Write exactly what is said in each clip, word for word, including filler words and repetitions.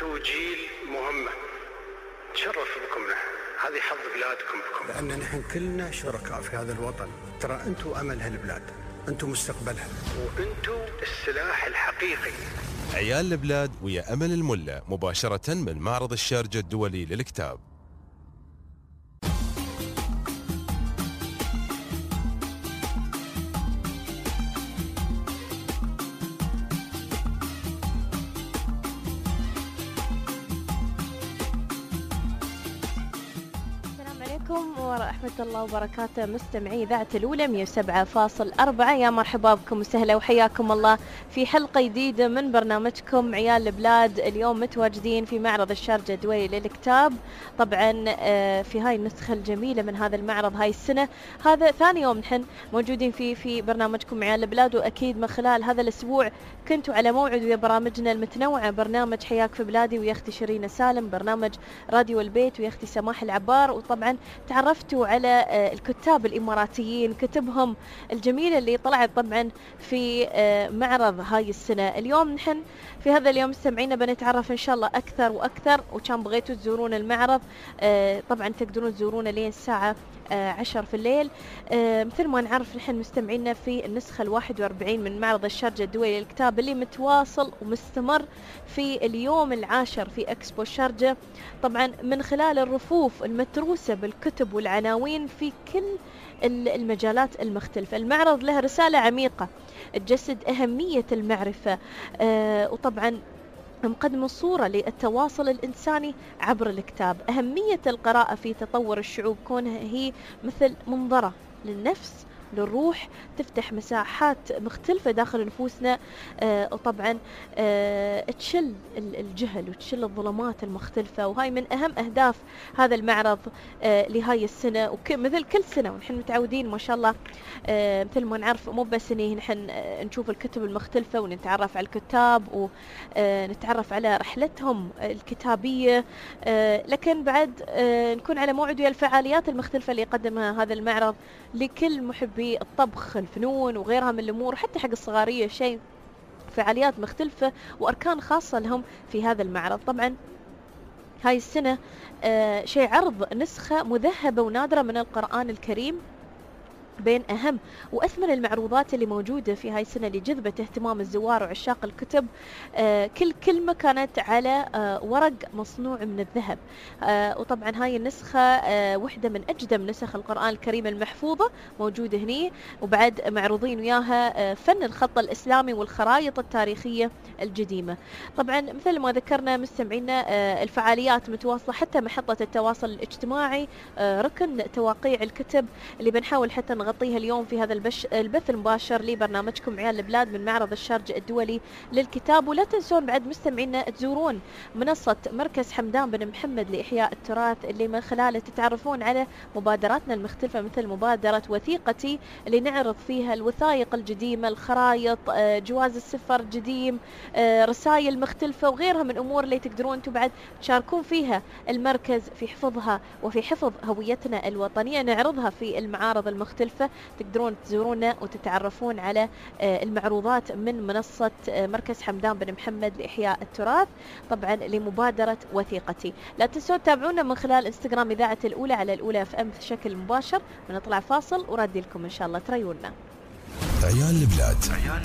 أنتوا جيل مهمة، تشرف بكم نحن، هذه حظ بلادكم بكم، لأن نحن كلنا شركاء في هذا الوطن. ترى أنتوا أمل هالبلاد، أنتوا مستقبلها، وأنتوا السلاح الحقيقي. عيال البلاد ويا أمل الملا مباشرة من معرض الشارجة الدولي للكتاب. ورحمة الله وبركاته. مستمعي إذاعة الأولى مئة وسبعة فاصلة أربعة، يا مرحبا بكم وسهلا وحياكم الله في حلقة جديدة من برنامجكم عيال البلاد. اليوم متواجدين في معرض الشارجة الدولي للكتاب، طبعا في هاي النسخة الجميلة من هذا المعرض هاي السنة. هذا ثاني يوم نحن موجودين فيه في برنامجكم عيال البلاد، وأكيد من خلال هذا الأسبوع كنتوا على موعد ويا برامجنا المتنوعة، برنامج حياك في بلادي ويا أختي شيرين سالم، برنامج راديو البيت ويا أختي سماح العبار، وطبعا تعرفتوا على الكتاب الإماراتيين، كتبهم الجميلة اللي طلعت طبعا في معرض هاي السنة. اليوم نحن في هذا اليوم مستمعينا بنتعرف إن شاء الله أكثر وأكثر، وكان بغيتوا تزورون المعرض طبعا تقدرون تزورونه لين الساعة عشر في الليل. مثل ما نعرف نحن مستمعينا في النسخة الواحد وأربعين من معرض الشارجة الدولي للكتاب اللي متواصل ومستمر في اليوم العاشر في أكسبو الشارجة، طبعا من خلال الرفوف المتروسة بالكتب والعناوين في كل المجالات المختلفة. المعرض له رسالة عميقة تجسد أهمية المعرفة، آه وطبعا مقدم الصورة للتواصل الإنساني عبر الكتاب، أهمية القراءة في تطور الشعوب كونها هي مثل منظرة للنفس للروح، تفتح مساحات مختلفة داخل نفوسنا، آه وطبعا آه تشل الجهل وتشل الظلمات المختلفة. وهاي من أهم أهداف هذا المعرض آه لهاي السنة، ومثل كل سنة ونحن متعودين ما شاء الله آه مثل ما نعرف مو بس إن نحن آه نشوف الكتب المختلفة ونتعرف على الكتاب ونتعرف على رحلتهم الكتابية، آه لكن بعد آه نكون على موعد ويا الفعاليات المختلفة اللي يقدمها هذا المعرض لكل محبي الطبخ الفنون وغيرها من الأمور، حتى حق الصغارية شيء فعاليات مختلفة وأركان خاصة لهم في هذا المعرض. طبعا هاي السنة آه شيء عرض نسخة مذهبة ونادرة من القرآن الكريم بين أهم وأثمن المعروضات اللي موجودة في هاي السنة اللي جذبت اهتمام الزوار وعشاق الكتب. آه كل كلمة كانت على آه ورق مصنوع من الذهب، آه وطبعا هاي النسخة آه وحدة من أجدم نسخ القرآن الكريم المحفوظة موجودة هني، وبعد معروضين وياها آه فن الخط الإسلامي والخرائط التاريخية القديمة. طبعا مثل ما ذكرنا مستمعينا آه الفعاليات متواصلة، حتى محطة التواصل الاجتماعي آه ركن تواقيع الكتب اللي بنحاول حتى نغطيها اليوم في هذا البش البث المباشر لبرنامجكم عيال البلاد من معرض الشارجة الدولي للكتاب. ولا تنسون بعد مستمعينا تزورون منصة مركز حمدان بن محمد لإحياء التراث اللي من خلاله تتعرفون على مبادراتنا المختلفة، مثل مبادرة وثيقتي اللي نعرض فيها الوثائق القديمة، الخرائط، جواز السفر القديم، رسائل مختلفة وغيرها من أمور اللي تقدرون انتم بعد تشاركون فيها المركز في حفظها وفي حفظ هويتنا الوطنية. نعرضها في المعارض المختلفة، تقدرون تزورونا وتتعرفون على المعروضات من منصة مركز حمدان بن محمد لإحياء التراث، طبعا لمبادرة وثيقتي. لا تنسوا تتابعونا من خلال انستغرام إذاعة الأولى على الأولى اف ام بشكل مباشر. ونطلع فاصل وردي لكم إن شاء الله تريونا. عيال البلاد.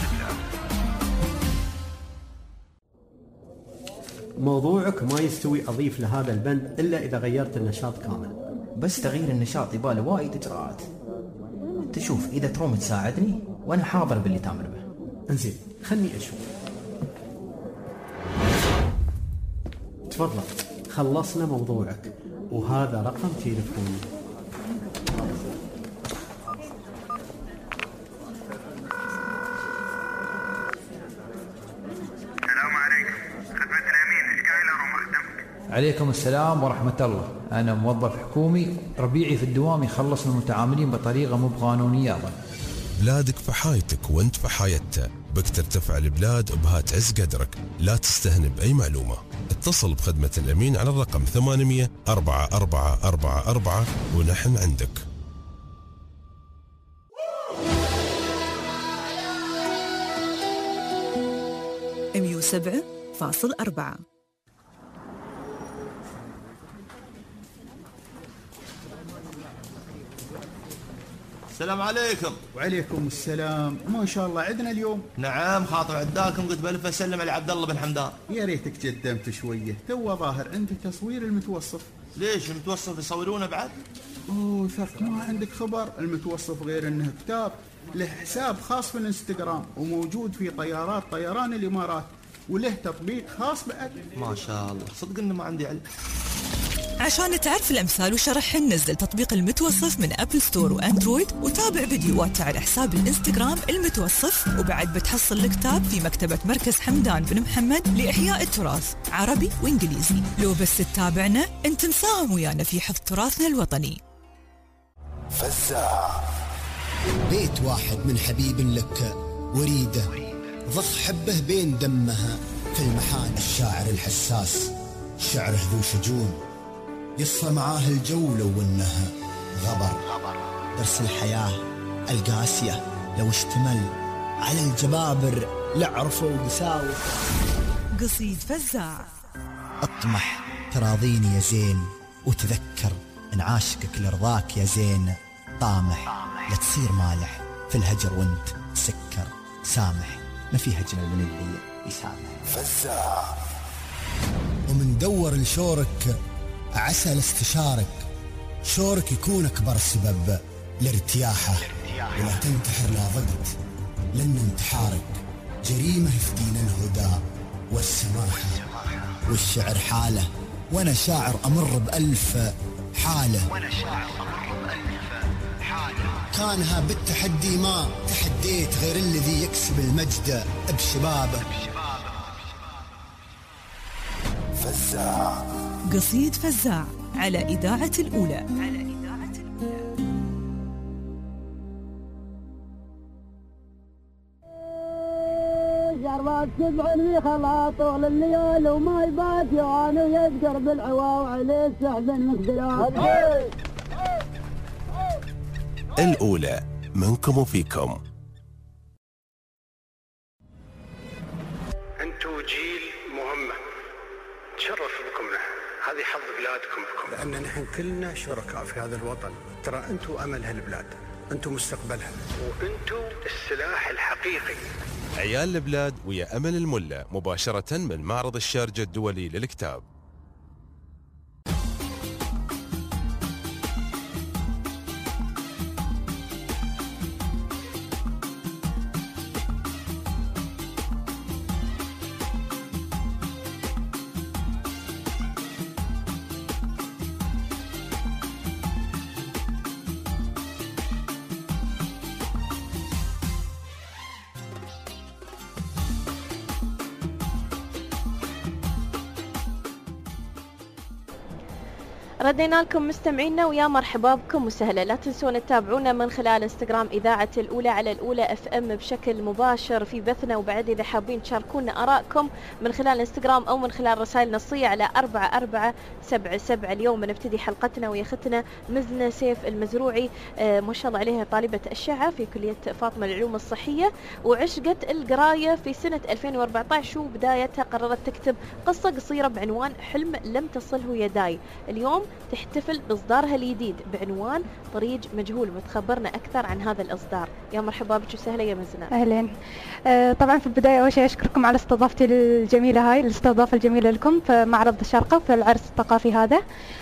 موضوعك ما يستوي أضيف لهذا البند إلا إذا غيرت النشاط كامل. بس تغيير النشاط يباله وايد إجراءات. تشوف إذا تروم تساعدني وأنا حاضر باللي تامر به. انزين خلني أشوف. تفضل خلصنا موضوعك وهذا رقم تليفوني. السلام عليكم، خدمة الأمين سكايلر ومخدمك. عليكم السلام ورحمة الله. أنا موظف حكومي ربيعي في الدوام يخلص من المتعاملين بطريقة مو بقانونية أظن. بلادك في حايتك وانت في حايتها، بك ترتفع البلاد بها تعز قدرك. لا تستهن بأي معلومة، اتصل بخدمة الأمين على الرقم ثمانمية أربعة أربعة أربعة أربعة ونحن عندك. مئة وسبعة فاصلة أربعة. السلام عليكم. وعليكم السلام. ما شاء الله عندنا اليوم. نعم خاطر عداكم، قلت بلف اسلم على عبد الله بن حمدان. يا ريتك قدمت شويه، تو ظاهر عندك تصوير المتوصف. ليش المتوصف يصورونه بعد؟ اوه ثق، ما عندك خبر؟ المتوصف غير انه كتاب له حساب خاص في الانستغرام وموجود في طيارات طيران الامارات، وله تطبيق خاص بعد. ما شاء الله، صدق انه ما عندي علم. عشان تعرف الأمثال وشرحهن نزل تطبيق المتوصف من أبل ستور وأندرويد، وتابع فيديوهات على حساب الإنستغرام المتوصف. وبعد بتحصل الكتاب في مكتبة مركز حمدان بن محمد لإحياء التراث عربي وإنجليزي. لو بس تتابعنا انت مساهم ويانا في حفظ تراثنا الوطني. فزاع. بيت واحد من حبيب لك وريده، ضخ حبه بين دمها في المحان. الشاعر الحساس شعره ذو شجون، يصفى معاه الجو لو انها غبر. درس الحياة القاسية لو اشتمل على الجبابر لعرفوا قساوة. قصيد فزاع. اطمح تراضيني يا زين، وتذكر ان عاشقك لرضاك يا زين. طامح لا تصير مالح في الهجر وانت سكر. سامح ما في هجر من اللي يسامح. فزاع. ومن دور لشورك عسى لاستشارك، شورك يكون أكبر سبب لارتياحه. ولا تنتحر لا ضغط لأن انتحارك جريمة في دين الهدى والسماحة. والشعر حالة وأنا شاعر أمر بألف حالة. كانها بالتحدي ما تحديت غير الذي يكسب المجد بشبابه. فزاع. قصيد فزاع على إذاعة الأولى. على إذاعة الأولى. جربت سبع في خلا طول الليال وما يبات يوان ويذكر بالعوا وعليه السحب المقدرات. الأولى منكم وفيكم. أنتوا جيل مهمة، تشرف بكم نحن، هذه حظ بلادكم بكم، لأن نحن كلنا شركاء في هذا الوطن. ترى أنتوا أمل هالبلاد، أنتوا مستقبلها، وأنتوا السلاح الحقيقي. عيال البلاد ويا أمل الملا مباشرة من معرض الشارجة الدولي للكتاب. ردينا لكم مستمعينا ويا مرحبا بكم وسهلا. لا تنسون تتابعونا من خلال انستغرام إذاعة الأولى على الأولى اف ام بشكل مباشر في بثنا. وبعد إذا حابين تشاركونا آراءكم من خلال انستغرام أو من خلال رسائل نصية على أربعة أربعة سبعة سبعة. اليوم نبتدي حلقتنا ويا ختنا مزنة سيف المزروعي، آه ما شاء الله عليها طالبة أشعة في كلية فاطمة العلوم الصحية، وعشقت القراية في سنة ألفين وأربعة عشر، وبدايتها قررت تكتب قصة قصيرة بعنوان حلم لم تصله يداي. اليوم تحتفل بإصدارها الجديد بعنوان طريق مجهول، وتخبرنا أكثر عن هذا الإصدار. يا مرحبا بك وسهلا يا مزنة. أهلين. آه طبعا في البداية أول شيء أشكركم على استضافتي الجميلة هاي، الاستضافة الجميلة لكم في معرض الشارقة وفي العرس الثقافي هذا.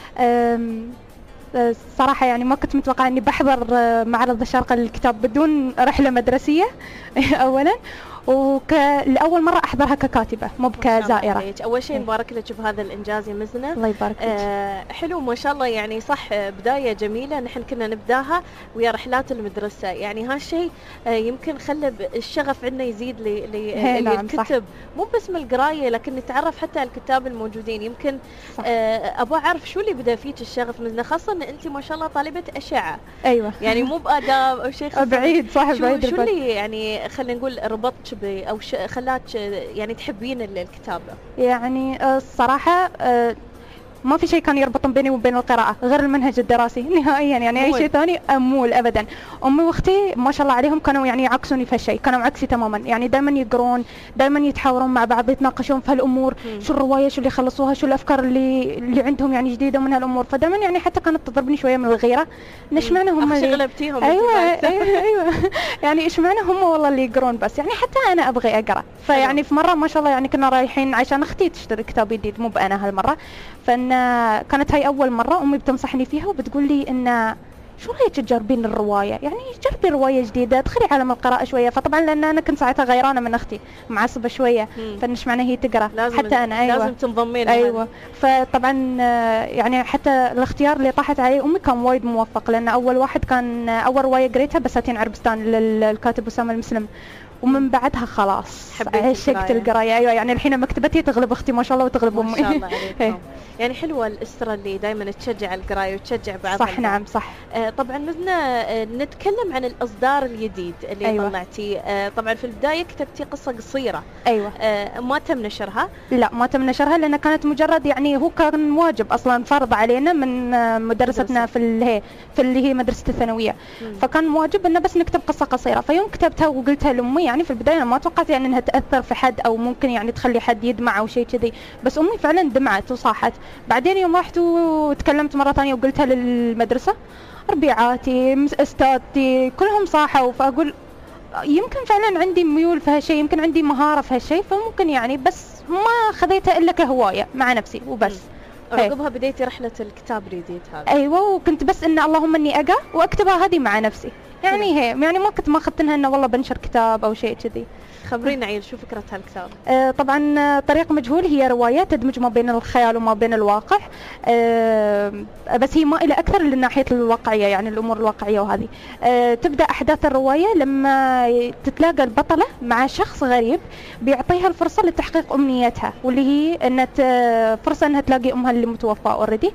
صراحة يعني ما كنت متوقعة أني بحضر معرض الشارقة للكتاب بدون رحلة مدرسية أولا، ولأول مرة أحضرها ككاتبة مو كزائرة. أول شيء مبارك لك بهذا الإنجاز يا مزنة. الله يبارك فيك. آه حلو ما شاء الله، يعني صح بداية جميلة. نحن كنا نبداها ويا رحلات المدرسة، يعني هالشيء آه يمكن خلى الشغف عندنا يزيد للكتب، مو بس من القراية لكن نتعرف حتى على الكتاب الموجودين. يمكن آه أبغى أعرف شو اللي بدأ فيك الشغف مزنة، خاصة أن أنت ما شاء الله طالبة أشعة. أيوة. يعني مو بآداب أو شيء بعيد، صح بعيد. شو, شو اللي يعني خلينا نقول ربطك أو خلاك يعني تحبين الكتابة؟ يعني الصراحة ما في شيء كان يربط بيني وبين القراءة غير المنهج الدراسي نهائيا، يعني أي شيء ثاني أمول أبدا. أمي وأختي ما شاء الله عليهم كانوا يعني يعكسوني في هالشيء، كانوا عكسي تماما، يعني دائما يقرون، دائما يتحاورون مع بعض، يتناقشون في هالأمور، م. شو الرواية، شو اللي يخلصوها، شو الأفكار اللي اللي عندهم يعني جديدة من هالأمور. فدائما يعني حتى كانت تضربني شوية من الغيرة، إيش معنى هم اللي غلبتيهم؟ أيوة أيوة, أيوة يعني إيش معنى هم والله اللي يقرون بس، يعني حتى أنا أبغي أقرأ. فيعني في مرة ما شاء الله يعني كنا رايحين عشان أختي تشتري كتاب جديد مو بأنا هالمرة، فإن كانت هاي أول مرة أمي بتنصحني فيها وبتقول لي إن شو رأيك تجربين الرواية، يعني جربي رواية جديدة، ادخلي عالم القراءة شوية. فطبعا لأن أنا كنت ساعتها غيرانة من أختي، معصبة شوية، فإيش معنى هي تقرأ حتى أنا أيوة لازم تنضمين. أيوة فطبعا يعني حتى الاختيار اللي طاحت عليه أمي كان وايد موفق، لأن أول واحد كان أول رواية قريتها بساتين عربستان للكاتب أسامة المسلم، ومن بعدها خلاص عشقت القرايه. ايوه يعني الحين مكتبتي تغلب اختي ما شاء الله وتغلب امي. ما شاء الله عليكم. يعني حلوه الاسره اللي دائما تشجع القرايه وتشجع بعضها. صح نعم صح. آه طبعا بدنا آه نتكلم عن الاصدار الجديد اللي أيوة. طلعتي. آه طبعا في البدايه كتبتي قصه قصيره. ايوه. آه ما تم نشرها؟ لا ما تم نشرها لان كانت مجرد يعني هو كان واجب اصلا فرض علينا من مدرستنا في اللي في اللي هي مدرسه الثانويه، فكان واجب انه بس نكتب قصه قصيره. فيوم كتبتها وقلتها لامي يعني في البدايه ما توقعت يعني انها تاثر في حد او ممكن يعني تخلي حد يدمع او شيء كذي، بس امي فعلا دمعت وصاحت. بعدين يوم رحت وتكلمت مره ثانيه وقلتها للمدرسه، ربيعاتي استاذتي كلهم صاحوا، فاقول يمكن فعلا عندي ميول في هالشيء، يمكن عندي مهاره في هالشيء، فممكن يعني بس ما خذيتها الا كهوايه مع نفسي وبس. عقبها بديتي رحله الكتاب الجديد هذا؟ ايوه وكنت بس ان اللهم اني اقرا واكتبها هذه مع نفسي، يعني هي يعني ما كنت ما اخذت انها انه والله بنشر كتاب او شيء كذي. خبرينا عيل شو فكرة هالكتاب؟ آه طبعا طريق مجهول هي رواية تدمج ما بين الخيال وما بين الواقع، آه بس هي مائلة أكثر لناحية الواقعية، يعني الأمور الواقعية وهذه. آه تبدأ أحداث الرواية لما تتلاقى البطلة مع شخص غريب بيعطيها الفرصة لتحقيق أمنيتها، واللي هي أن فرصة أنها تلاقي أمها اللي متوفاة أوريدي.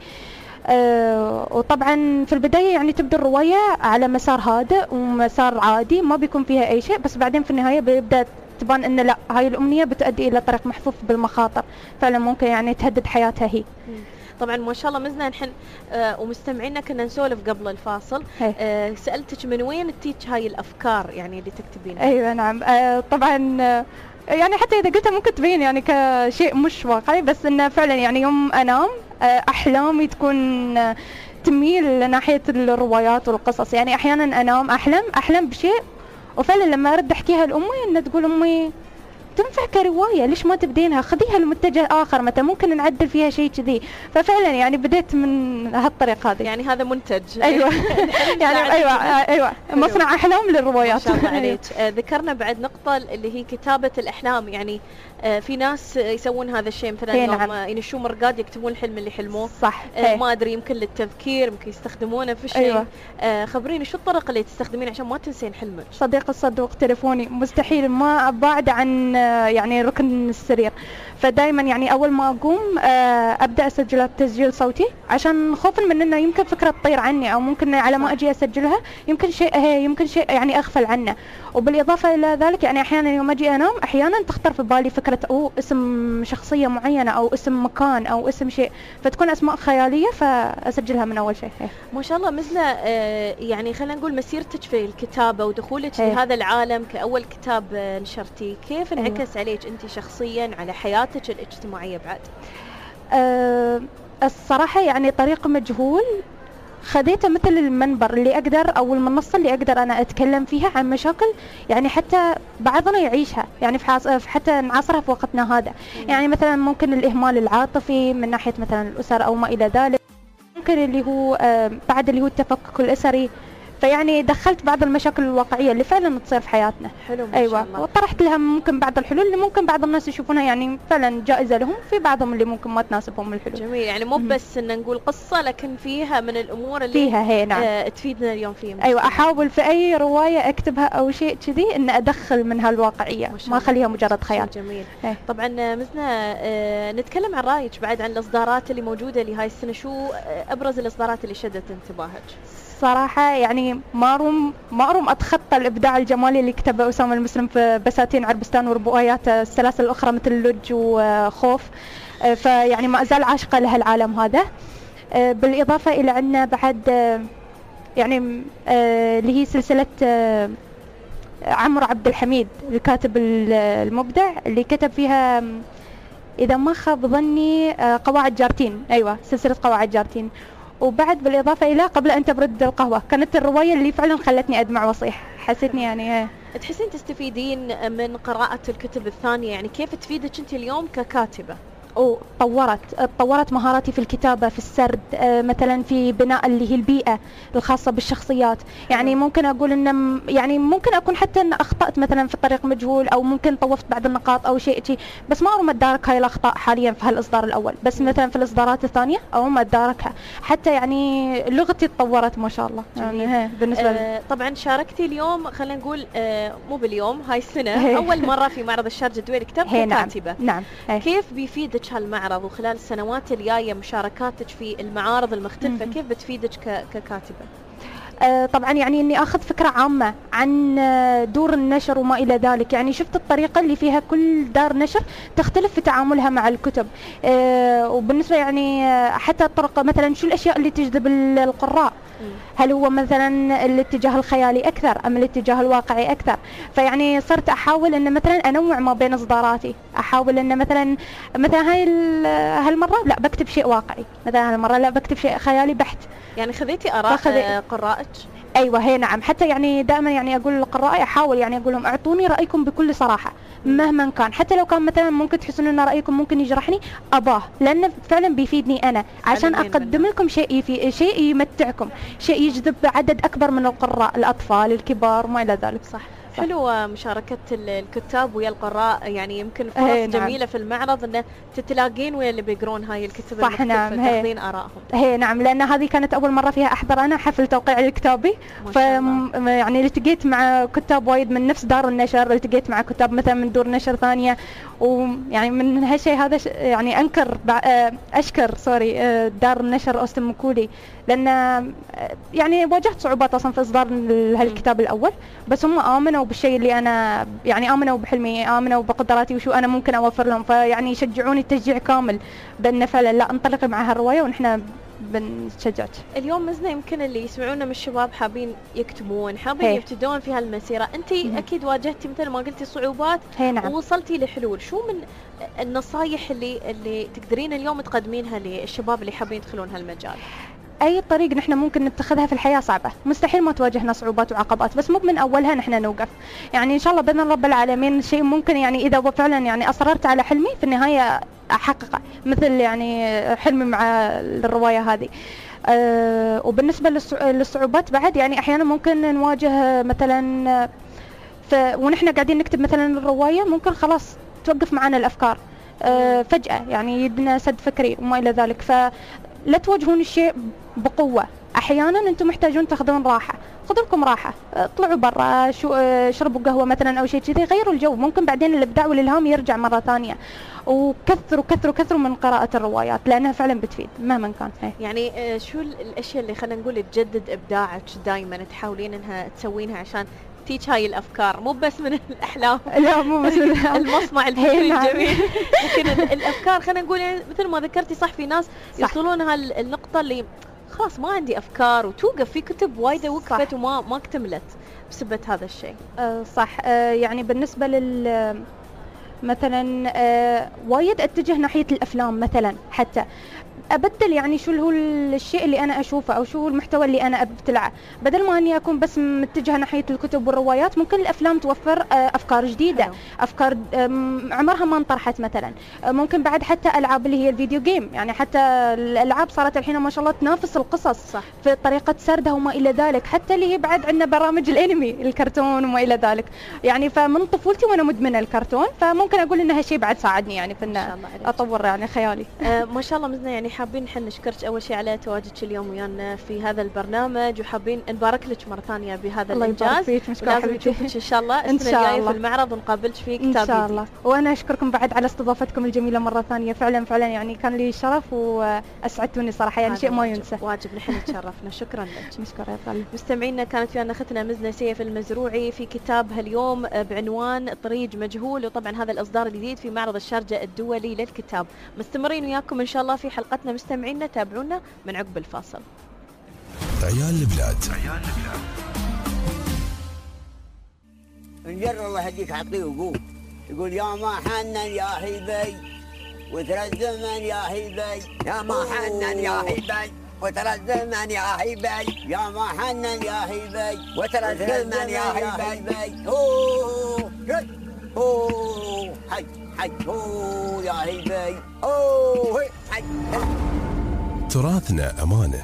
أه وطبعا في البداية يعني تبدأ الرواية على مسار هادئ ومسار عادي ما بيكون فيها أي شيء، بس بعدين في النهاية بيبدأ تبان أن لا هاي الأمنية بتؤدي إلى طريق محفوف بالمخاطر، فعلا ممكن يعني تهدد حياتها هي. طبعا ما شاء الله مزنا نحن آه ومستمعينا كنا نسولف قبل الفاصل، آه سألتك من وين تيج هاي الأفكار يعني اللي تكتبينها؟ أيوة نعم. آه طبعا آه يعني حتى إذا قلتها ممكن تبين يعني كشيء مش واقعي، بس إنه فعلا يعني يوم أنام أحلامي تكون تميل لناحية الروايات والقصص، يعني أحيانا أنام أحلم أحلم بشيء وفعلا لما أرد أحكيها لأمي إن تقول أمي تنفع كرواية ليش ما تبدينها، خذيها لمتجه آخر متى ممكن نعدل فيها شيء كذي. ففعلا يعني بديت من هالطريق هذه. يعني هذا منتج. أيوة يعني أيوة أيوة مصنع أحلام للروايات. ما شاء الله عليك. آه ذكرنا بعد نقطة اللي هي كتابة الأحلام، يعني آه في ناس يسوون هذا الشيء مثلا يوم ينشون مرقاد يكتبون الحلم اللي حلموه. صح. آه ما أدري يمكن للتذكير يمكن يستخدمونه في شيء. أيوة. آه خبريني شو الطريقة اللي تستخدمين عشان ما تنسين حلمك؟ صديق الصدوق تليفوني مستحيل ما أبعد عن يعني ركن السرير، فدايما يعني اول ما اقوم ابدا اسجلها بتسجيل صوتي عشان خوفا من انه يمكن فكره تطير عني او ممكن على ما اجي اسجلها يمكن شيء يمكن شيء يعني اغفل عنه. وبالاضافه الى ذلك يعني احيانا يوم اجي انام احيانا تخطر في بالي فكره او اسم شخصيه معينه او اسم مكان او اسم شيء، فتكون اسماء خياليه فاسجلها من اول شيء. ما شاء الله مزنا يعني خلينا نقول مسيرتك في الكتابه ودخولك في هذا العالم كاول كتاب نشرتي كيف انعكس عليك انت شخصيا على حياتك الاجتماعيه بعد؟ أه الصراحه يعني طريق مجهول خذيته مثل المنبر اللي اقدر او المنصه اللي اقدر انا اتكلم فيها عن مشاكل يعني حتى بعضنا يعيشها يعني في حتى نعاصرها في وقتنا هذا. يعني مثلا ممكن الاهمال العاطفي من ناحيه مثلا الاسر او ما الى ذلك، ممكن اللي هو أه بعد اللي هو التفكك الاسري، فيعني دخلت بعض المشاكل الواقعية اللي فعلا تصير في حياتنا. حلو ما أيوة. شاء الله. وطرحت لها ممكن بعض الحلول اللي ممكن بعض الناس يشوفونها يعني فعلا جائزة لهم، في بعضهم اللي ممكن ما تناسبهم الحلول. جميل، يعني مو بس ان نقول قصة لكن فيها من الأمور اللي فيها هي نعم. آه تفيدنا اليوم فيها. أيوة أحاول في أي رواية أكتبها أو شيء كذي إن أدخل منها الواقعية ما أخليها مجرد خيال. جميل. هي. طبعا مزنا آه نتكلم عن رأيك بعد عن الإصدارات اللي موجودة لهاي السنة، شو أبرز الإصدارات اللي شدت انتباهك؟ صراحة يعني ما أروم ما أروم أتخطى الإبداع الجمالي اللي كتبه أسامة المسلم في بساتين عربستان وربوعيات السلاسل الأخرى مثل لج وخوف. فيعني ما أزال عاشقة لهالعالم هذا. بالإضافة إلى عنا بعد يعني اللي هي سلسلة عمرو عبد الحميد الكاتب المبدع اللي كتب فيها إذا ما خاب ظني قواعد جارتين. أيوة سلسلة قواعد جارتين. وبعد بالإضافة إلى قبل أن تبرد القهوة كانت الرواية اللي فعلا خلتني أدمع وأصيح. حسيتني يعني تحسين تستفيدين من قراءة الكتب الثانية؟ يعني كيف تفيدك أنت اليوم ككاتبة؟ وطورت طورت مهاراتي في الكتابة في السرد مثلا في بناء اللي هي البيئة الخاصة بالشخصيات. يعني ممكن أقول إن يعني ممكن أكون حتى إن أخطأت مثلا في الطريق مجهول أو ممكن طوفت بعض النقاط أو شيء شيء بس ما أروم أتدارك هاي الأخطاء حاليا في هالإصدار الأول بس مثلا في الإصدارات الثانية أروم أتداركها. حتى يعني لغتي تطورت ما شاء الله. يعني بالنسبة آه طبعا شاركتي اليوم خلينا نقول آه مو باليوم هاي السنة أول مرة في معرض الشارقة الدولي كتاب ككاتبة. نعم. نعم. كيف بيفيدك هالمعرض وخلال السنوات الجاية مشاركاتك في المعارض المختلفة كيف بتفيدك ككاتبة؟ آه طبعا يعني اني اخذ فكرة عامة عن دور النشر وما الى ذلك. يعني شفت الطريقة اللي فيها كل دار نشر تختلف في تعاملها مع الكتب. آه وبالنسبة يعني حتى الطرق مثلا شو الاشياء اللي تجذب القراء. هل هو مثلا الاتجاه الخيالي أكثر أم الاتجاه الواقعي أكثر؟ فيعني صرت أحاول أن مثلا أنوع ما بين إصداراتي. أحاول أن مثلا مثلا هاي هالمرة لا بكتب شيء واقعي مثلا هالمرة لا بكتب شيء خيالي بحت. يعني خذيتي آراء قراءك؟ أيوة هي نعم. حتى يعني دائما يعني أقول للقراء أحاول يعني أقول لهم أعطوني رأيكم بكل صراحة مهما كان حتى لو كان مثلا ممكن تحسون أن رأيكم ممكن يجرحني أباه لأنه فعلا بيفيدني أنا عشان أقدم لكم شيء يفي شيء يمتعكم شيء يجذب عدد أكبر من القراء الأطفال الكبار وما إلى ذلك. صح. حلوة مشاركة الكتاب ويا القراء. يعني يمكن فرص نعم. جميلة في المعرض أنه تتلاقين ويا اللي بيقرون هاي الكتب المختلفة نعم. تاخذين آرائهم. هي نعم لأن هذه كانت أول مرة فيها أحضر أنا حفل توقيع الكتابي. ف يعني التقيت مع كتاب وايد من نفس دار النشر التقيت مع كتاب مثلا من دور نشر ثانية ويعني من هالشيء هذا يعني أنكر أشكر سوري دار النشر أوستن مكولي لأن يعني واجهت صعوبات أصلا في إصدار هالكتاب الأول بس هم آمنوا بالشيء اللي أنا يعني آمنوا بحلمي آمنوا بقدراتي وشو أنا ممكن أوفر لهم فيعني يشجعوني تشجيع كامل بأن فعلا لا انطلقي مع هالرواية ونحن بنشجعك. اليوم مزنا يمكن اللي يسمعونا من الشباب حابين يكتبون حابين هي. يبتدون في هالمسيرة. أنت مم. أكيد واجهتي مثل ما قلتي صعوبات نعم. ووصلتي لحلول. شو من النصايح اللي اللي تقدرين اليوم تقدمينها للشباب اللي حابين يدخلون هالمجال؟ أي طريق نحن ممكن نتخذها في الحياة صعبة مستحيل ما تواجهنا صعوبات وعقبات بس مو من أولها نحن نوقف. يعني إن شاء الله بإذن رب العالمين شيء ممكن يعني إذا فعلا يعني أصررت على حلمي في النهاية أحققه مثل يعني حلمي مع الرواية هذه. أه وبالنسبة للصعوبات بعد يعني أحيانا ممكن نواجه مثلا ونحن قاعدين نكتب مثلا الرواية ممكن خلاص توقف معنا الأفكار أه فجأة يعني يدنا سد فكري وما إلى ذلك. فلا تواجهون الشيء بقوة. أحيانا أنتم محتاجون تاخذون راحة خذوا لكم راحة اطلعوا برا شو اشربوا قهوة مثلا أو شيء كذي غيروا الجو ممكن بعدين الإبداع والإلهام يرجع مرة ثانية. وكثروا كثروا كثروا من قراءة الروايات لأنها فعلا بتفيد مهما كان. هي. يعني شو الأشياء اللي خلينا نقول تجدد إبداعك دائما تحاولين إنها تسوينها عشان تيج هاي الأفكار مو بس من الأحلام لا مو بس من المصنع الفكري الجميل لكن الأفكار خلينا نقول يعني مثل ما ذكرتي صح في ناس يوصلون هالنقطة اللي خلاص ما عندي أفكار وتوقف في كتب وايدة وقفت وما ما اكتملت بسبب هذا الشيء. أه صح. أه يعني بالنسبة لل مثلا أه وايد اتجه ناحية الأفلام مثلا حتى أبدل يعني شو هو الشيء اللي أنا أشوفه أو شو هو المحتوى اللي أنا أبتلعه بدل ما أني أكون بس متجهة ناحية الكتب والروايات ممكن الأفلام توفر أفكار جديدة حلو. أفكار عمرها ما انطرحت مثلا. ممكن بعد حتى ألعاب اللي هي الفيديو جيم يعني حتى الألعاب صارت الحين ما شاء الله تنافس القصص صح. في طريقة سردها وما إلى ذلك حتى اللي هي بعد عندنا برامج الأنمي الكرتون وما إلى ذلك يعني فمن طفولتي وأنا مدمنة الكرتون فممكن أقول إن هالشيء بعد ساعدني يعني في إن أطور يعني خيالي. آه ما شاء الله مزنا يعني حابين نحن نشكرك أول شيء على تواجدك اليوم ويانا في هذا البرنامج، وحابين نبارك لك مرة ثانية بهذا الله الإنجاز. يبارك فيك. ولازم نشوفك إن شاء الله السنة الجاية في المعرض ونقابلك في كتاب إن شاء الله. وأنا أشكركم بعد على استضافتكم الجميلة مرة ثانية، فعلا فعلا يعني كان لي شرف وأسعدتوني صراحة، يعني شيء ما ينسى. واجب نحن تشرفنا. شكرا لك. مشكورة يا طالب. مستمعينا كانت ويانا أختنا مزنة سيف المزروعي في كتابها اليوم بعنوان طريق مجهول، وطبعا هذا الإصدار الجديد في معرض الشارجة الدولي للكتاب. مستمرين وياكم إن شاء الله في حلقتنا مستمعينا، تابعونا من عقب الفاصل. عيال البلاد. نجر الله يهديك عطيه وقول يقول يا ما حنن يا هيبي وترى الزمن يا هيبي، يا ما حنن يا هيبي وترى الزمن يا هيبي، يا ما حنن يا هيبي وترى الزمن يا هيبي. اوه اوه هاي هاي اوه يا هيبي اوه هاي. تراثنا أمانة.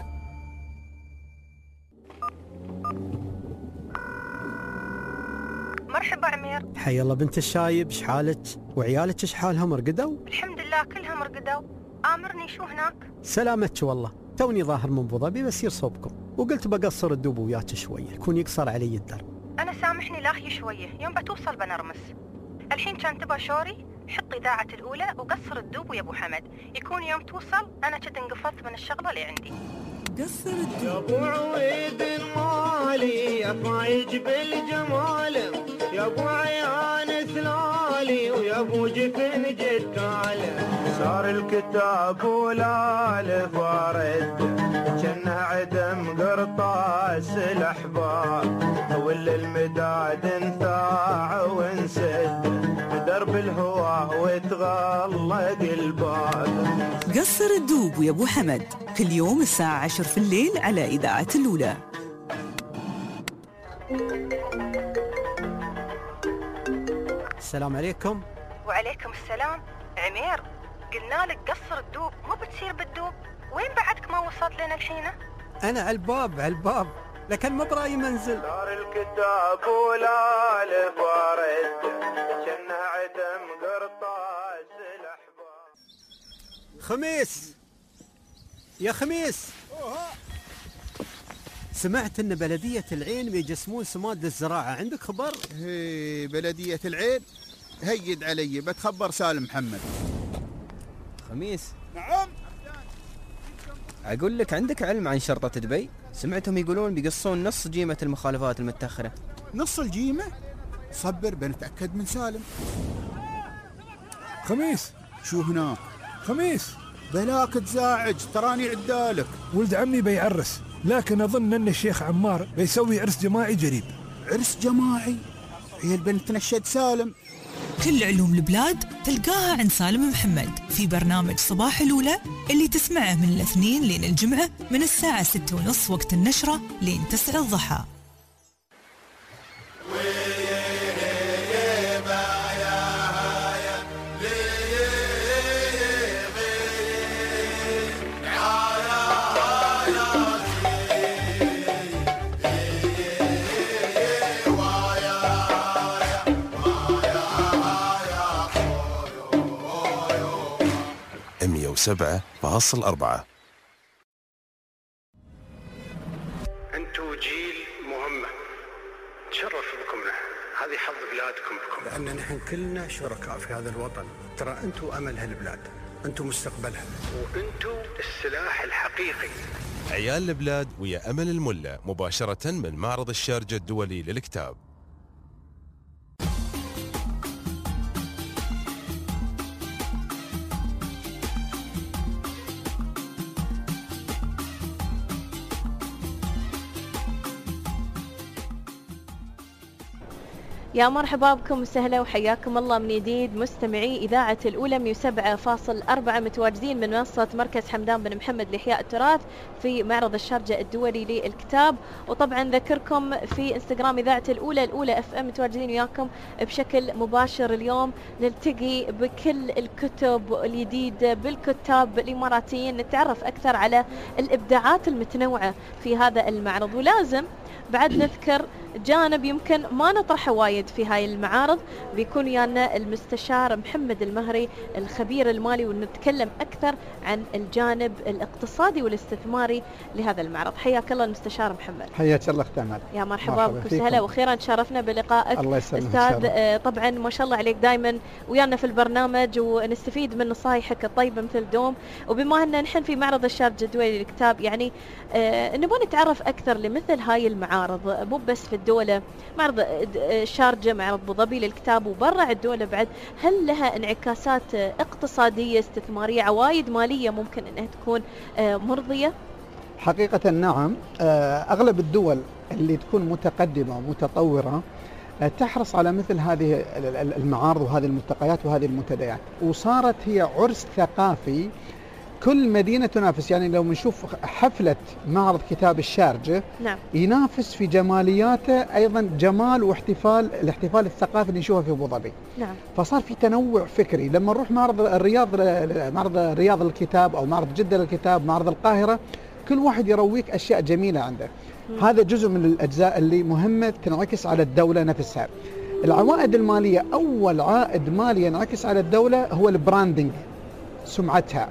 مرحبا عمير. حي الله بنت الشايب، شحالك وعيالك شحالهم رقدوا؟ الحمد لله كلهم رقدوا. آمرني شو هناك؟ سلامتك والله، توني ظاهر من ابو ظبي بسير صوبكم، وقلت بقصر الدوب وياك شويه، يكون يقصر علي الدرب. انا سامحني لاخي شويه، يوم بتوصل بنرمس. الحين كان تبى شوري، حط اذاعه الاولى وقصر الدوب ويا ابو حمد، يكون يوم توصل انا كنت انقفلت من الشغله اللي عندي. قصر الدوب يا ابو عويد المالي يا فايج بالجمال، يا ابو عيان ثلالي ويا ابو جفن جدال. صار الكتاب والالف وارد جنه عدم قرطاس الاحباب، ولا المداد انثاع ونسد بدرب الهواه وتغلق الباب. قصر الدوب ويا ابو حمد كل يوم الساعة عشر في الليل على إذاعة الأولى. السلام عليكم. وعليكم السلام. عمير قلنا لك قصر الدوب مو بتصير بالدوب، وين بعدك ما وصلت لنا الحين؟ انا على الباب على الباب لكن ما براي منزل. صار الكتاب والالف وارد جنه عدم قرطاس الاحباب. خميس يا خميس، سمعت ان بلدية العين بيجسمون سماد الزراعة، عندك خبر؟ هي بلدية العين هيد علي، بتخبر سالم محمد. خميس. نعم. اقول لك عندك علم عن شرطة دبي؟ سمعتهم يقولون بيقصون نص جيمة المخالفات المتأخرة. نص الجيمة؟ صبر بنتأكد من سالم. خميس. شو هناك؟ خميس. بلاك تزاعج، تراني عدالك. ولد عمي بيعرس، لكن أظن أن الشيخ عمار بيسوي عرس جماعي قريب. عرس جماعي؟ هي البنت نشد سالم. كل علوم البلاد تلقاها عند سالم محمد في برنامج صباح الأولى اللي تسمعه من الاثنين لين الجمعة من الساعة ستة ونص وقت النشرة لين تسعة الضحى. مئة وسبعة فاصل أربعة. أنتوا جيل مهمة، تشرف بكم له، هذه حظ بلادكم بكم، لأن نحن كلنا شركاء في هذا الوطن. ترى أنتوا أمل هالبلاد، أنتوا مستقبلها، وأنتوا السلاح الحقيقي. عيال البلاد ويا أمل الملا مباشرة من معرض الشارجة الدولي للكتاب. يا مرحبا بكم وسهلا وحياكم الله من جديد مستمعي إذاعة الأولى مئة وسبعة فاصل أربعة، متواجدين من منصة مركز حمدان بن محمد لإحياء التراث في معرض الشارجة الدولي للكتاب. وطبعا ذكركم في انستغرام إذاعة الأولى الأولى اف ام متواجدين وياكم بشكل مباشر. اليوم نلتقي بكل الكتب الجديدة بالكتاب الإماراتيين، نتعرف أكثر على الإبداعات المتنوعة في هذا المعرض. ولازم بعد نذكر جانب يمكن ما نطرحه وايد في هاي المعارض، بيكون ويانا المستشار محمد المهري الخبير المالي، ونتكلم أكثر عن الجانب الاقتصادي والاستثماري لهذا المعرض. حياك الله المستشار محمد. حياك الله اختي أمال. يا مرحبا بك وسهلا، وخيرا تشرفنا بلقائك. الله يسلمك أستاذ. آه طبعا ما شاء الله عليك دائما ويانا في البرنامج ونستفيد من نصايحك الطيبة مثل دوم. وبما أن نحن في معرض الشارجة الدولي للكتاب، يعني آه نبغى نتعرف أكثر لمثل هاي المعارض، مو بس في الدولة، معرض الشارجة، معرض أبو ظبي للكتاب، وبرع الدولة بعد، هل لها انعكاسات اقتصادية استثمارية عوائد مالية ممكن أنها تكون آه مرضية؟ حقيقة نعم. أغلب الدول اللي تكون متقدمة ومتطورة تحرص على مثل هذه المعارض وهذه الملتقيات وهذه المنتديات، وصارت هي عرس ثقافي. كل مدينة تنافس، يعني لو بنشوف حفلة معرض كتاب الشارجة نعم. ينافس في جمالياته أيضا جمال واحتفال الاحتفال الثقافي اللي نشوفه في أبو ظبي. نعم. فصار في تنوع فكري. لما نروح معرض الرياض، معرض الرياض للكتاب أو معرض جدة للكتاب، معرض القاهرة، كل واحد يرويك أشياء جميلة عنده. مم. هذا جزء من الأجزاء اللي مهمة تنعكس على الدولة نفسها. العوائد المالية، أول عائد مالي ينعكس على الدولة هو البراندنج، سمعتها.